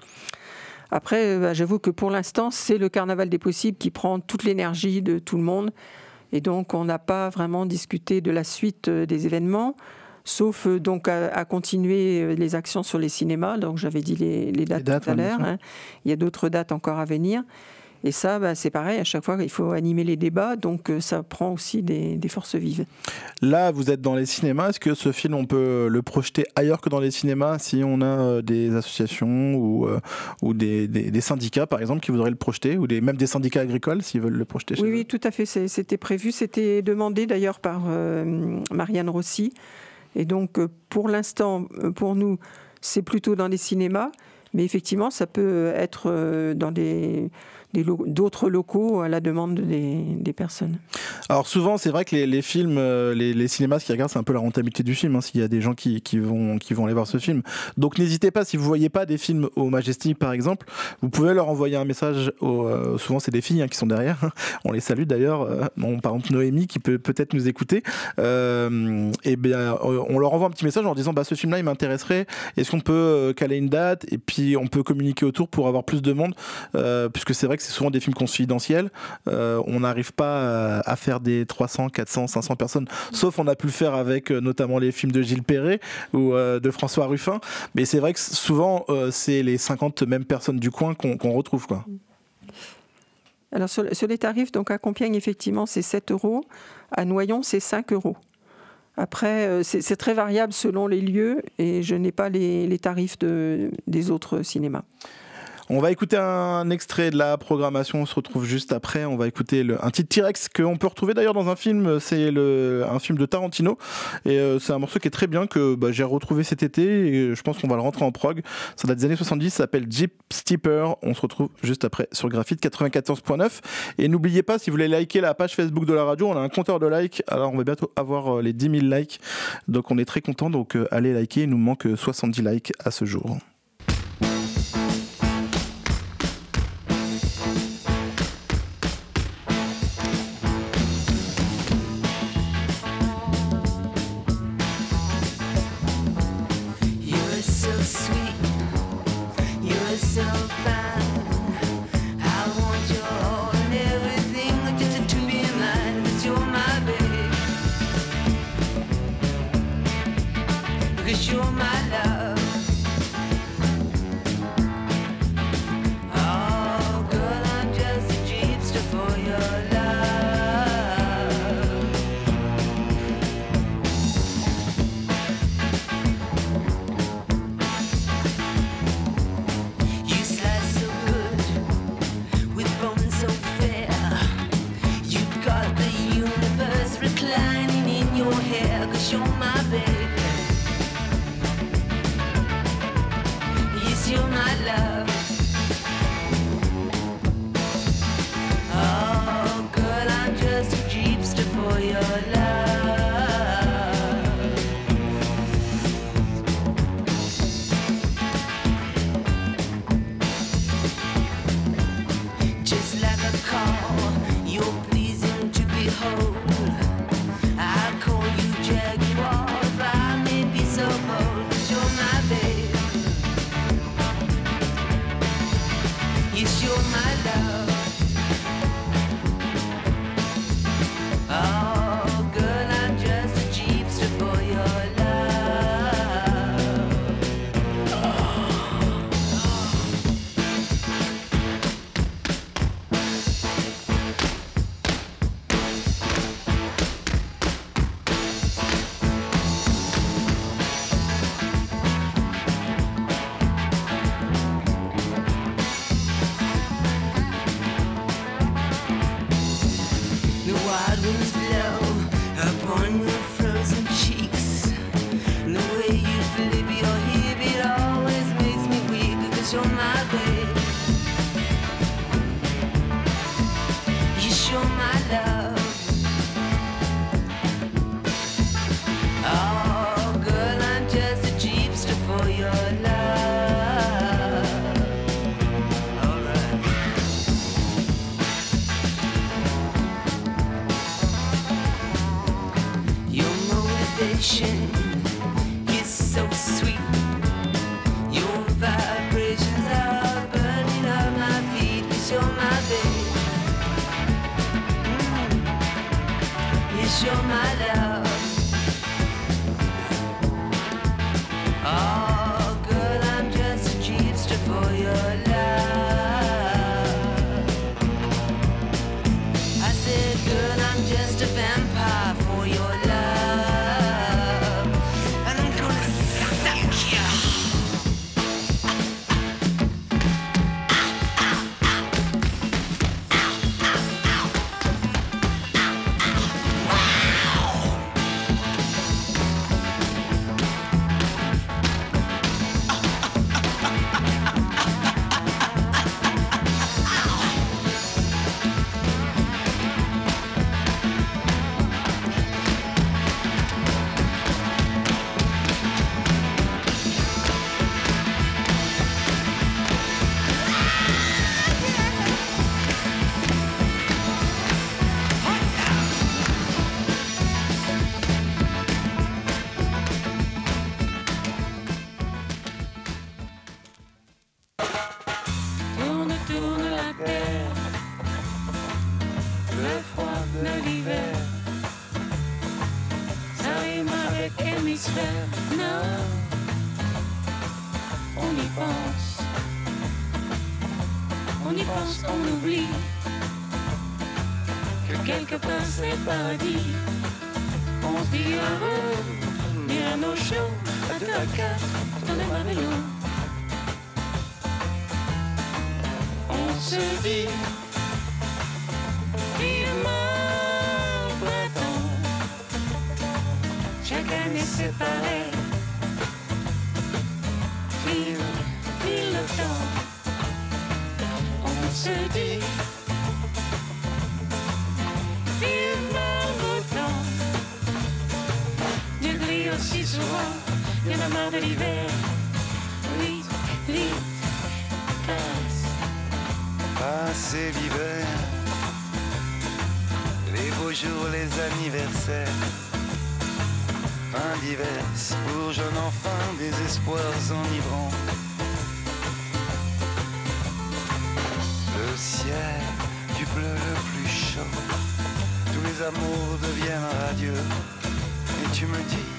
Après, bah, j'avoue que pour l'instant, c'est le carnaval des possibles qui prend toute l'énergie de tout le monde. Et donc, on n'a pas vraiment discuté de la suite des événements, sauf donc à, à continuer les actions sur les cinémas. Donc, j'avais dit les, les dates, les dates tout à l'heure. Hein. Il y a d'autres dates encore à venir. Et ça, bah, c'est pareil, à chaque fois, il faut animer les débats, donc ça prend aussi des, des forces vives. Là, vous êtes dans les cinémas. Est-ce que ce film, on peut le projeter ailleurs que dans les cinémas si on a des associations ou, euh, ou des, des, des syndicats, par exemple, qui voudraient le projeter, ou des, même des syndicats agricoles s'ils veulent le projeter chez Oui, eux? oui, tout à fait. C'est, c'était prévu. C'était demandé d'ailleurs par euh, Marianne Rossi. Et donc, pour l'instant, pour nous, c'est plutôt dans les cinémas. Mais effectivement, ça peut être dans des... Des lo- d'autres locaux à la demande des, des personnes. Alors souvent, c'est vrai que les, les films, les, les cinémas, ce qu'ils regardent, c'est un peu la rentabilité du film, hein, s'il y a des gens qui, qui, vont, qui vont aller voir ce film. Donc n'hésitez pas, si vous ne voyez pas des films au Majestic, par exemple, vous pouvez leur envoyer un message. Au, euh, souvent, c'est des filles hein, qui sont derrière. On les salue d'ailleurs. Euh, bon, par exemple, Noémie, qui peut peut-être nous écouter. Euh, et bien, on leur envoie un petit message en disant bah, ce film-là, il m'intéresserait. Est-ce qu'on peut caler une date? Et puis, on peut communiquer autour pour avoir plus de monde. Euh, puisque c'est vrai que c'est souvent des films confidentiels. Euh, on n'arrive pas à faire des trois cents, quatre cents, cinq cents personnes, sauf on a pu le faire avec euh, notamment les films de Gilles Perret ou euh, de François Ruffin. Mais c'est vrai que souvent, euh, c'est les cinquante mêmes personnes du coin qu'on, qu'on retrouve, quoi. Alors sur, sur les tarifs, donc à Compiègne, effectivement, c'est sept euros. À Noyon, c'est cinq euros. Après, c'est, c'est très variable selon les lieux et je n'ai pas les, les tarifs de, des autres cinémas. On va écouter un extrait de la programmation, on se retrouve juste après. On va écouter le, un titre T-Rex qu'on peut retrouver d'ailleurs dans un film, c'est le, un film de Tarantino. Et euh, c'est un morceau qui est très bien, que bah, j'ai retrouvé cet été et je pense qu'on va le rentrer en prog. Ça date des années soixante-dix, ça s'appelle Jeep Steeper. On se retrouve juste après sur Graphite quatre-vingt-quatorze neuf. Et n'oubliez pas, si vous voulez liker la page Facebook de la radio, on a un compteur de likes. Alors on va bientôt avoir les dix mille likes. Donc on est très content, donc euh, allez liker. Il nous manque soixante-dix likes à ce jour. 'cause you're my love. Oh, girl, I'm just a cheapster for your love. I said, girl, I'm just a vampire for your love. And I'm gonna suck you. Tourne, tourne la terre, le froid de l'hiver, ça rime avec hémisphère, non, on y pense, on y pense, on oublie, que quelque part c'est le paradis, on se dit heureux, bien au chaud, à deux à quatre, dans les marélos. On se dit vivement au printemps. Chaque année c'est pareil. File, file le temps. On se dit vivement beau temps. Du gris aussi souvent, y en a marre de l'hiver. Vite, vite, passe. Passer l'hiver, les beaux jours, les anniversaires, fin d'hiver, pour jeunes enfants, des espoirs enivrants. Le ciel, du bleu le plus chaud, tous les amours deviennent radieux, et tu me dis,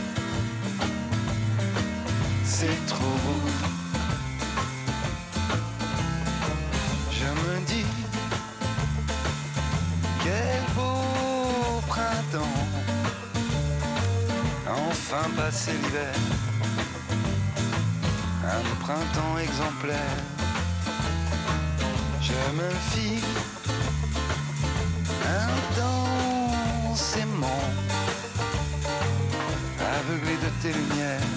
c'est trop beau. Je me dis, quel beau printemps, enfin passé l'hiver, un printemps exemplaire. Je me fie intensément, aveuglé de tes lumières,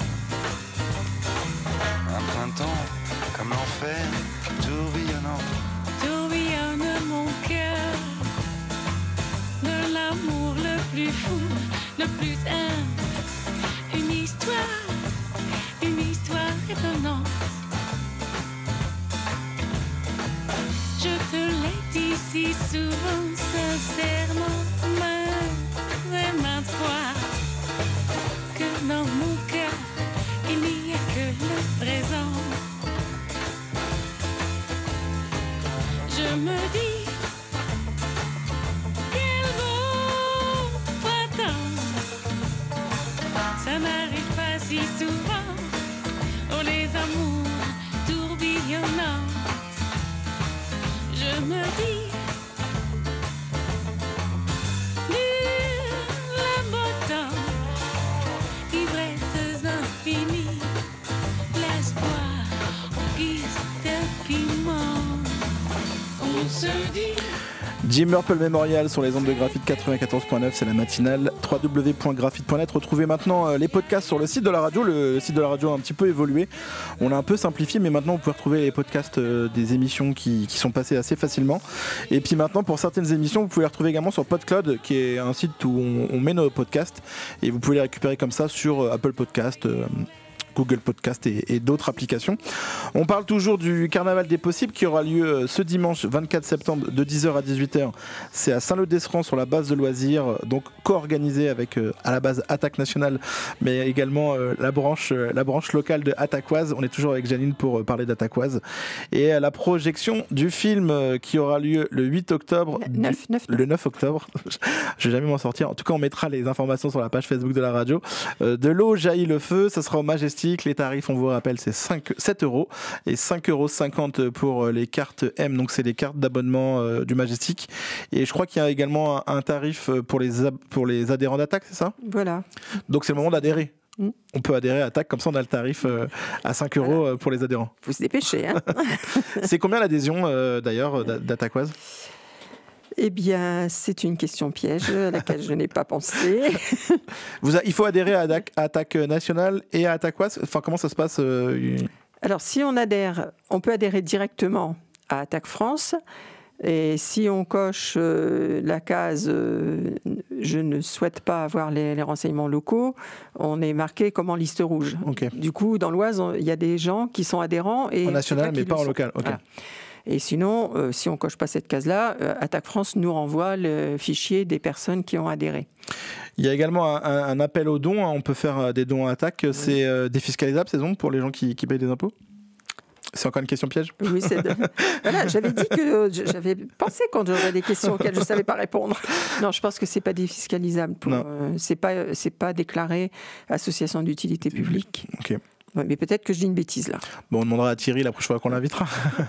un printemps comme l'enfer, tourbillonnant. Tourbillonne mon cœur de l'amour le plus fou, le plus humble. Une histoire, une histoire étonnante. Je te l'ai dit si souvent, sincèrement, maintes et maintes fois, que dans mon cœur, il n'y a que le présent. Je me dis, quel beau printemps. Ça n'arrive pas si souvent. Oh, les amours tourbillonnantes. Je me dis, nul le beau temps, ivresses infinies, l'espoir en guise de piment. On se dit. Jim Purple Memorial sur les ondes de Graphite quatre-vingt-quatorze point neuf, c'est la matinale. w w w point graphite point net. Retrouvez maintenant euh, les podcasts sur le site de la radio. Le, le site de la radio a un petit peu évolué. On l'a un peu simplifié, mais maintenant vous pouvez retrouver les podcasts euh, des émissions qui, qui sont passées assez facilement. Et puis maintenant, pour certaines émissions, vous pouvez les retrouver également sur PodCloud, qui est un site où on, on met nos podcasts. Et vous pouvez les récupérer comme ça sur euh, Apple Podcast. Euh, Google Podcast et, et d'autres applications. On parle toujours du Carnaval des Possibles qui aura lieu ce dimanche vingt-quatre septembre de dix heures à dix-huit heures. C'est à Saint-Lô-d'Esserand sur la base de loisirs, donc co-organisé avec euh, à la base Attaque Nationale, mais également euh, la, branche, euh, la branche locale de Attaquoise. On est toujours avec Janine pour euh, parler d'Attaquoise. Et euh, la projection du film euh, qui aura lieu le huit octobre. neuf, du, neuf, le neuf octobre. Je vais jamais m'en sortir. En tout cas, on mettra les informations sur la page Facebook de la radio. Euh, de l'eau jaillit le feu. Ça sera au Majestic. Les tarifs, on vous rappelle, c'est cinq, sept euros et cinq euros cinquante pour les cartes M. Donc, c'est les cartes d'abonnement euh, du Majestic. Et je crois qu'il y a également un, un tarif pour les, ab- pour les adhérents d'Attaque, c'est ça ? Voilà. Donc, c'est le moment d'adhérer. Mmh. On peut adhérer à Attaque, comme ça on a le tarif euh, à cinq euros voilà. pour les adhérents. Faut se dépêcher. Hein. C'est combien l'adhésion euh, d'ailleurs d'Attaquoise ? Eh bien, c'est une question piège à laquelle je n'ai pas pensé. Vous a, il faut adhérer à Attaque, à Attaque Nationale et à Attaquoise. Enfin, comment ça se passe euh... Alors, si on adhère, on peut adhérer directement à Attaque France. Et si on coche euh, la case euh, « Je ne souhaite pas avoir les, les renseignements locaux », on est marqué comme en liste rouge. Okay. Du coup, dans l'Oise, il y a des gens qui sont adhérents. Et en national, mais pas en sont. local. Okay. Voilà. Et sinon, euh, si on ne coche pas cette case-là, euh, Attaque France nous renvoie le fichier des personnes qui ont adhéré. Il y a également un, un, un appel aux dons. Hein. On peut faire des dons à Attaque. Oui. C'est euh, défiscalisable, ces dons, pour les gens qui, qui payent des impôts ? C'est encore une question piège ? Oui, c'est de... voilà, j'avais dit que j'avais pensé quand j'aurais des questions auxquelles je ne savais pas répondre. Non, je pense que c'est pas défiscalisable. Pour, euh, c'est pas, c'est pas déclaré association d'utilité publique. Ok. Ouais, mais peut-être que je dis une bêtise là. Bon, on demandera à Thierry la prochaine fois qu'on l'invitera.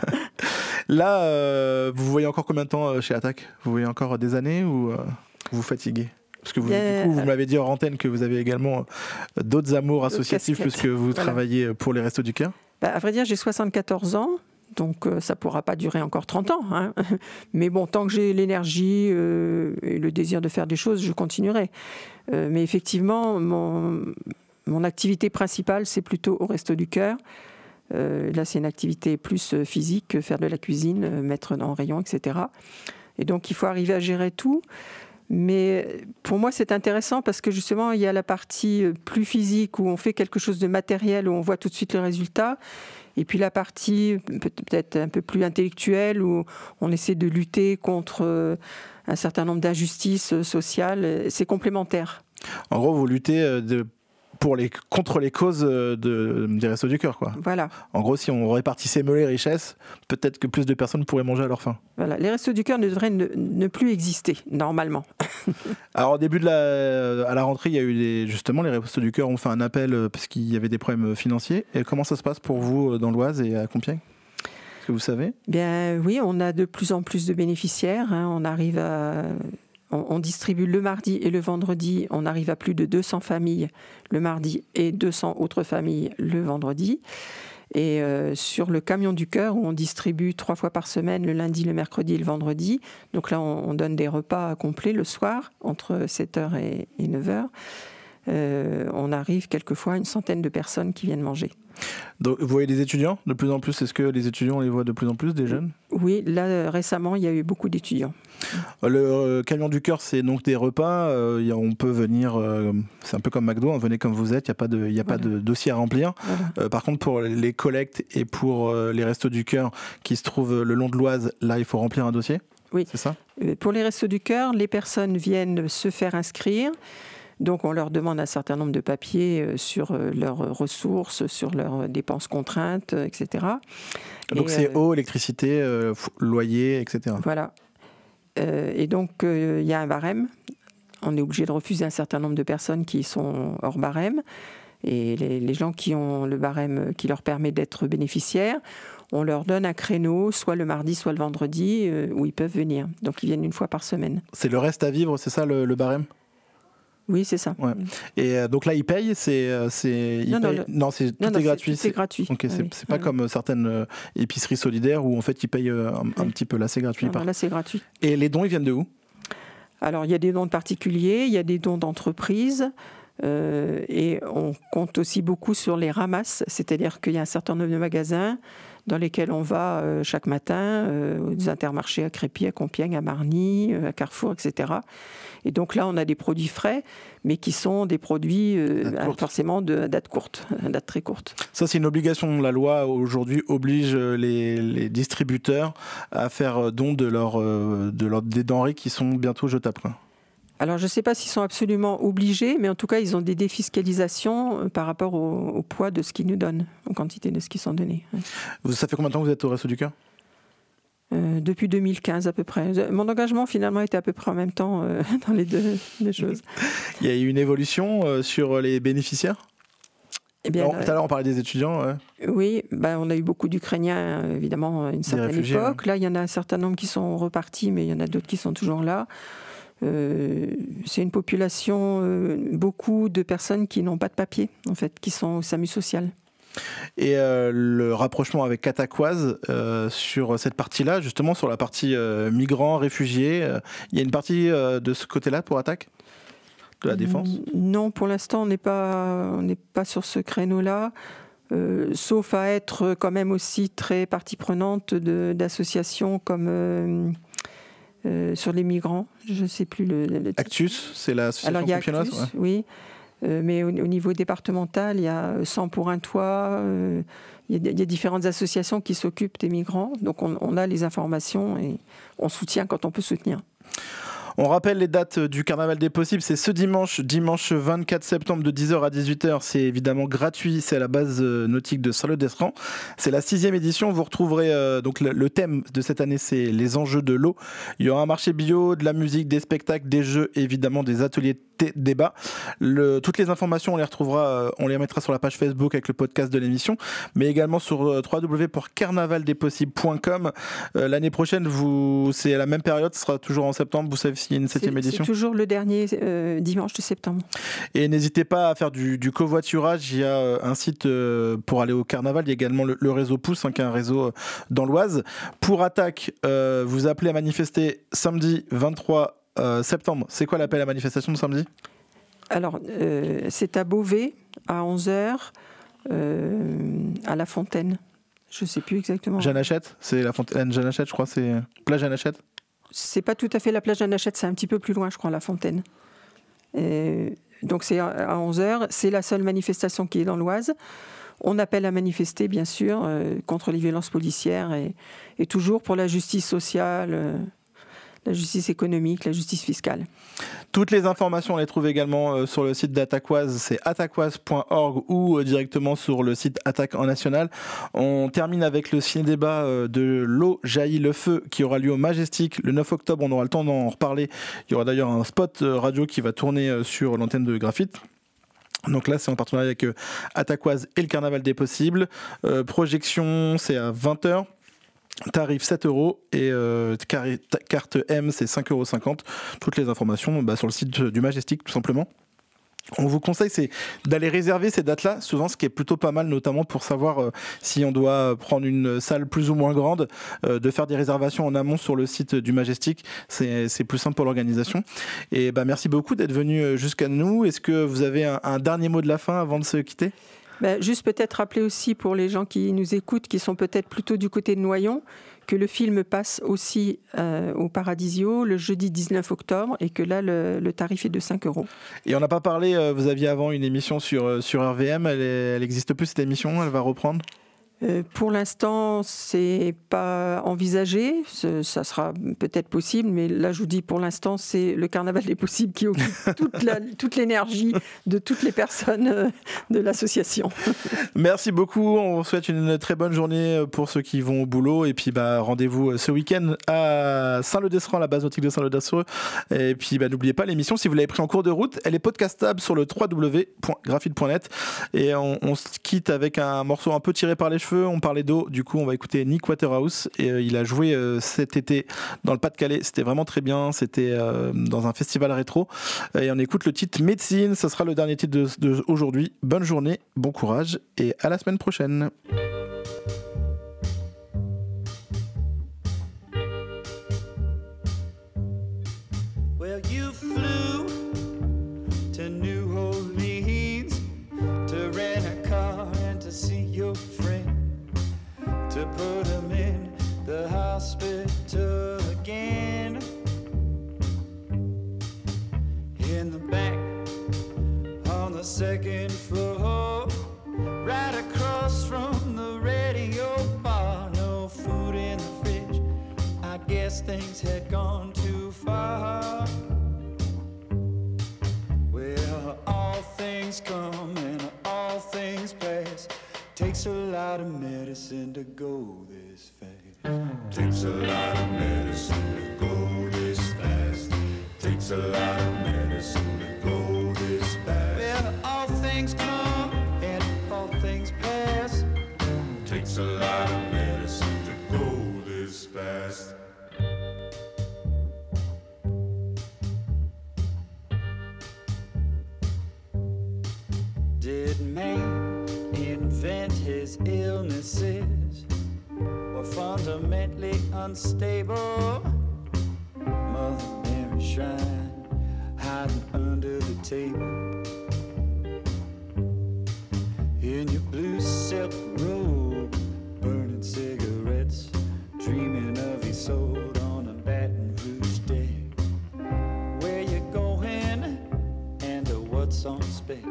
Là, euh, vous voyez encore combien de temps chez Attaque ? Vous voyez encore des années ou euh, vous vous fatiguez ? Parce que vous, yeah. du coup, vous m'avez dit hors antenne que vous avez également d'autres amours associatifs puisque vous voilà. travaillez pour les Restos du Cœur. Bah, à vrai dire, j'ai soixante-quatorze ans, donc euh, ça ne pourra pas durer encore trente ans. Hein. Mais bon, tant que j'ai l'énergie euh, et le désir de faire des choses, je continuerai. Euh, mais effectivement, mon, mon activité principale, c'est plutôt au Resto du Cœur. Euh, là, c'est une activité plus physique, faire de la cuisine, mettre en rayon, et cetera. Et donc, il faut arriver à gérer tout. Mais pour moi, c'est intéressant parce que justement, il y a la partie plus physique où on fait quelque chose de matériel, où on voit tout de suite le résultat. Et puis la partie peut-être un peu plus intellectuelle où on essaie de lutter contre un certain nombre d'injustices sociales. C'est complémentaire. En gros, vous luttez de... Pour les, contre les causes de, des Restos du Cœur, quoi. Voilà. En gros, si on répartissait mieux les richesses, peut-être que plus de personnes pourraient manger à leur faim. Voilà. Les Restos du Cœur ne devraient ne, ne plus exister, normalement. Alors, au début de la, à la rentrée, il y a eu des, justement, les Restos du Cœur ont fait un appel parce qu'il y avait des problèmes financiers. Et comment ça se passe pour vous dans l'Oise et à Compiègne ? Est-ce que vous savez ? Bien, oui, on a de plus en plus de bénéficiaires. Hein. On arrive à... On distribue le mardi et le vendredi, on arrive à plus de deux cents familles le mardi et deux cents autres familles le vendredi. Et euh, sur le camion du cœur, où on distribue trois fois par semaine, le lundi, le mercredi et le vendredi. Donc là, on, on donne des repas complets le soir, entre sept heures et, et neuf heures. Euh, on arrive quelquefois à une centaine de personnes qui viennent manger. Donc, vous voyez des étudiants de plus en plus ? Est-ce que les étudiants, on les voit de plus en plus, des jeunes ? Oui, là, récemment, il y a eu beaucoup d'étudiants. Le euh, camion du cœur, c'est donc des repas. Euh, y a, on peut venir, euh, c'est un peu comme McDo, hein, venez comme vous êtes, il n'y a pas de, y a voilà. pas de dossier à remplir. Voilà. Euh, par contre, pour les collectes et pour euh, les Restos du Cœur qui se trouvent le long de l'Oise, là, il faut remplir un dossier ? Oui. C'est ça ? Pour les Restos du Cœur, les personnes viennent se faire inscrire. Donc, on leur demande un certain nombre de papiers sur leurs ressources, sur leurs dépenses contraintes, et cetera. Donc, et, c'est euh, eau, électricité, euh, loyer, et cetera. Voilà. Euh, et donc, il euh, y a un barème. On est obligé de refuser un certain nombre de personnes qui sont hors barème. Et les, les gens qui ont le barème qui leur permet d'être bénéficiaires, on leur donne un créneau, soit le mardi, soit le vendredi, euh, où ils peuvent venir. Donc, ils viennent une fois par semaine. C'est le reste à vivre, c'est ça le, le barème ? Oui, c'est ça. Ouais. Et euh, donc là, ils payent, c'est, c'est, ils non, payent... non, le... non, c'est tout non, non, est gratuit. C'est, c'est gratuit. Ok, c'est, oui. c'est pas oui. comme certaines euh, épiceries solidaires où en fait ils payent euh, un, oui. un petit peu. Là, c'est gratuit. Non, par... Là, c'est gratuit. Et les dons, ils viennent de où ? Alors, il y a des dons de particuliers, il y a des dons d'entreprises. Euh, et on compte aussi beaucoup sur les ramasses, c'est-à-dire qu'il y a un certain nombre de magasins dans lesquels on va euh, chaque matin euh, aux intermarchés à Crépy, à Compiègne, à Marny, euh, à Carrefour, et cetera. Et donc là, on a des produits frais, mais qui sont des produits euh, forcément de date courte, date très courte. Ça, c'est une obligation. La loi aujourd'hui oblige les, les distributeurs à faire don de, leur, de leur, des denrées qui sont bientôt jetables, quoi. Alors, je ne sais pas s'ils sont absolument obligés, mais en tout cas, ils ont des défiscalisations par rapport au, au poids de ce qu'ils nous donnent, en quantité de ce qu'ils sont donnés. Ça fait combien de temps que vous êtes au Resto du Cœur ? euh, Depuis deux mille quinze à peu près. Mon engagement, finalement, était à peu près en même temps euh, dans les deux, deux choses. Il y a eu une évolution euh, sur les bénéficiaires ? Eh bien, Alors, tout à l'heure, on parlait des étudiants. Ouais. Oui, ben, on a eu beaucoup d'Ukrainiens, évidemment, à une certaine réfugiés, époque. Ouais. Là, il y en a un certain nombre qui sont repartis, mais il y en a d'autres qui sont toujours là. Euh, c'est une population, euh, beaucoup de personnes qui n'ont pas de papier, en fait, qui sont au SAMU social. Et euh, le rapprochement avec Catacoise euh, sur cette partie-là, justement sur la partie euh, migrants, réfugiés, euh, il y a une partie euh, de ce côté-là pour Attac de la Défense ? Non, pour l'instant, on n'est pas, on n'est pas sur ce créneau-là. Euh, sauf à être quand même aussi très partie prenante de, d'associations comme euh, euh, sur les migrants. Je ne sais plus le, le Actus, c'est l'association Alors, il y a compiègnoise, Actus, ouais. oui. Euh, mais au, au niveau départemental, il y a cent pour un toit. Euh, il, y a, il y a différentes associations qui s'occupent des migrants. Donc on, on a les informations et on soutient quand on peut soutenir. On rappelle les dates du Carnaval des Possibles, c'est ce dimanche, dimanche vingt-quatre septembre de dix heures à dix-huit heures. C'est évidemment gratuit, c'est à la base nautique de Saint-Lô-d'Estran. C'est la sixième édition, vous retrouverez euh, donc le, le thème de cette année, c'est les enjeux de l'eau. Il y aura un marché bio, de la musique, des spectacles, des jeux, évidemment des ateliers de débat. Le, toutes les informations, on les retrouvera, euh, on les remettra sur la page Facebook avec le podcast de l'émission, mais également sur euh, w w w point carnaval des possibles point com. Euh, l'année prochaine, vous, c'est à la même période, ce sera toujours en septembre, vous savez s'il y a une septième c'est, édition. C'est toujours le dernier euh, dimanche de septembre. Et n'hésitez pas à faire du, du covoiturage, il y a euh, un site euh, pour aller au carnaval, il y a également le, le réseau Pouce, hein, qui est un réseau euh, dans l'Oise. Pour Attac, euh, vous appelez à manifester samedi vingt-trois Euh, septembre. C'est quoi l'appel à manifestation de samedi ? Alors, euh, c'est à Beauvais, à onze heures, euh, à La Fontaine. Je ne sais plus exactement. Jeanne Hachette ? C'est la Fontaine Jeanne Hachette, je crois, c'est plage Jeanne Hachette ? C'est pas tout à fait la plage Jeanne Hachette, c'est un petit peu plus loin, je crois, La Fontaine. Et donc, c'est à onze heures. C'est la seule manifestation qui est dans l'Oise. On appelle à manifester, bien sûr, euh, contre les violences policières et, et toujours pour la justice sociale. Euh, la justice économique, la justice fiscale. Toutes les informations, on les trouve également euh, sur le site d'Attaquoise, c'est attaquoise point org ou euh, directement sur le site Attaque en National. On termine avec le ciné-débat euh, de L'eau jaillit le feu qui aura lieu au Majestic le neuf octobre. On aura le temps d'en reparler. Il y aura d'ailleurs un spot euh, radio qui va tourner euh, sur l'antenne de Graphite. Donc là, c'est en partenariat avec euh, Attaquoise et le Carnaval des Possibles. Euh, projection, c'est à vingt heures. Tarif sept euros et euh, carte M, c'est cinq euros cinquante. Toutes les informations bah, sur le site du Majestic, tout simplement. On vous conseille c'est d'aller réserver ces dates-là, souvent ce qui est plutôt pas mal, notamment pour savoir euh, si on doit prendre une salle plus ou moins grande, euh, de faire des réservations en amont sur le site du Majestic, c'est, c'est plus simple pour l'organisation. Et bah, merci beaucoup d'être venu jusqu'à nous. Est-ce que vous avez un, un dernier mot de la fin avant de se quitter ? Ben, juste peut-être rappeler aussi pour les gens qui nous écoutent, qui sont peut-être plutôt du côté de Noyon, que le film passe aussi euh, au Paradisio le jeudi dix-neuf octobre et que là, le, le tarif est de cinq euros. Et on n'a pas parlé, euh, vous aviez avant une émission sur, sur R V M, elle n'existe plus cette émission, elle va reprendre ? Euh, pour l'instant, c'est pas envisagé. Ce, ça sera peut-être possible, mais là, je vous dis, pour l'instant, c'est le Carnaval des Possibles qui occupe toute, la, toute l'énergie de toutes les personnes euh, de l'association. Merci beaucoup. On vous souhaite une très bonne journée pour ceux qui vont au boulot. Et puis, bah, rendez-vous ce week-end à Saint-Lô-d'Estran, la base nautique de Saint-Lô-d'Estran. Et puis, bah, n'oubliez pas l'émission, si vous l'avez pris en cours de route, elle est podcastable sur le w w w point graphite point net. Et on, on se quitte avec un morceau un peu tiré par les cheveux. On parlait d'eau, du coup on va écouter Nick Waterhouse et euh, il a joué euh, cet été dans le Pas-de-Calais, c'était vraiment très bien, c'était euh, dans un festival rétro et on écoute le titre Médecine, ça sera le dernier titre de, de aujourd'hui. Bonne journée, bon courage et à la semaine prochaine. Well, you flew to New Orleans to rent a car and to see your friend, to put in the back on the second floor, right across from the radio bar. No food in the fridge, I guess things had gone too far. Well, all things come and all things pass. Takes a lot of medicine to go this fast. Takes a lot of medicine to go this fast. Takes a lot of medicine to go this fast. Well, all things come and all things pass. Takes a lot of medicine to go this fast. Did man invent his illnesses, or fundamentally unstable? Mother Mary shrine hiding under the table. In your blue silk robe, burning cigarettes, dreaming of Isolde on a Baton Rouge day. Where you going and uh, what's on spec?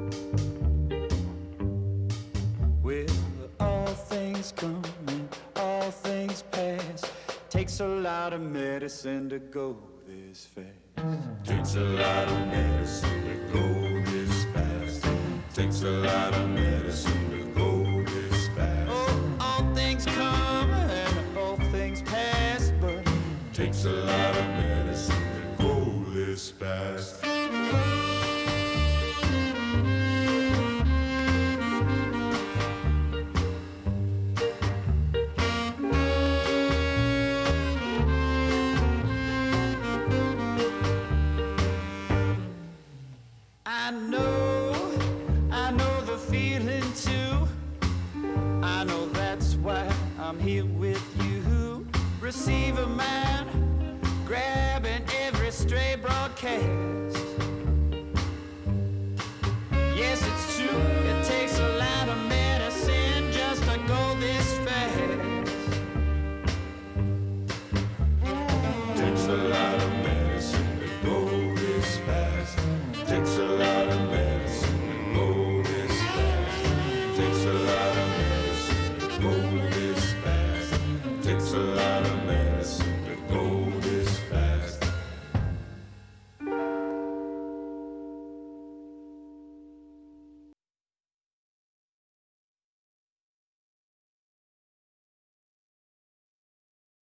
Well, all things come and all things pass. Takes a lot of medicine to go this fast. Takes a lot of medicine to go this fast. Takes a lot of medicine to go this fast. Oh, all things come and all things pass, but takes a lot of medicine to go this fast. I know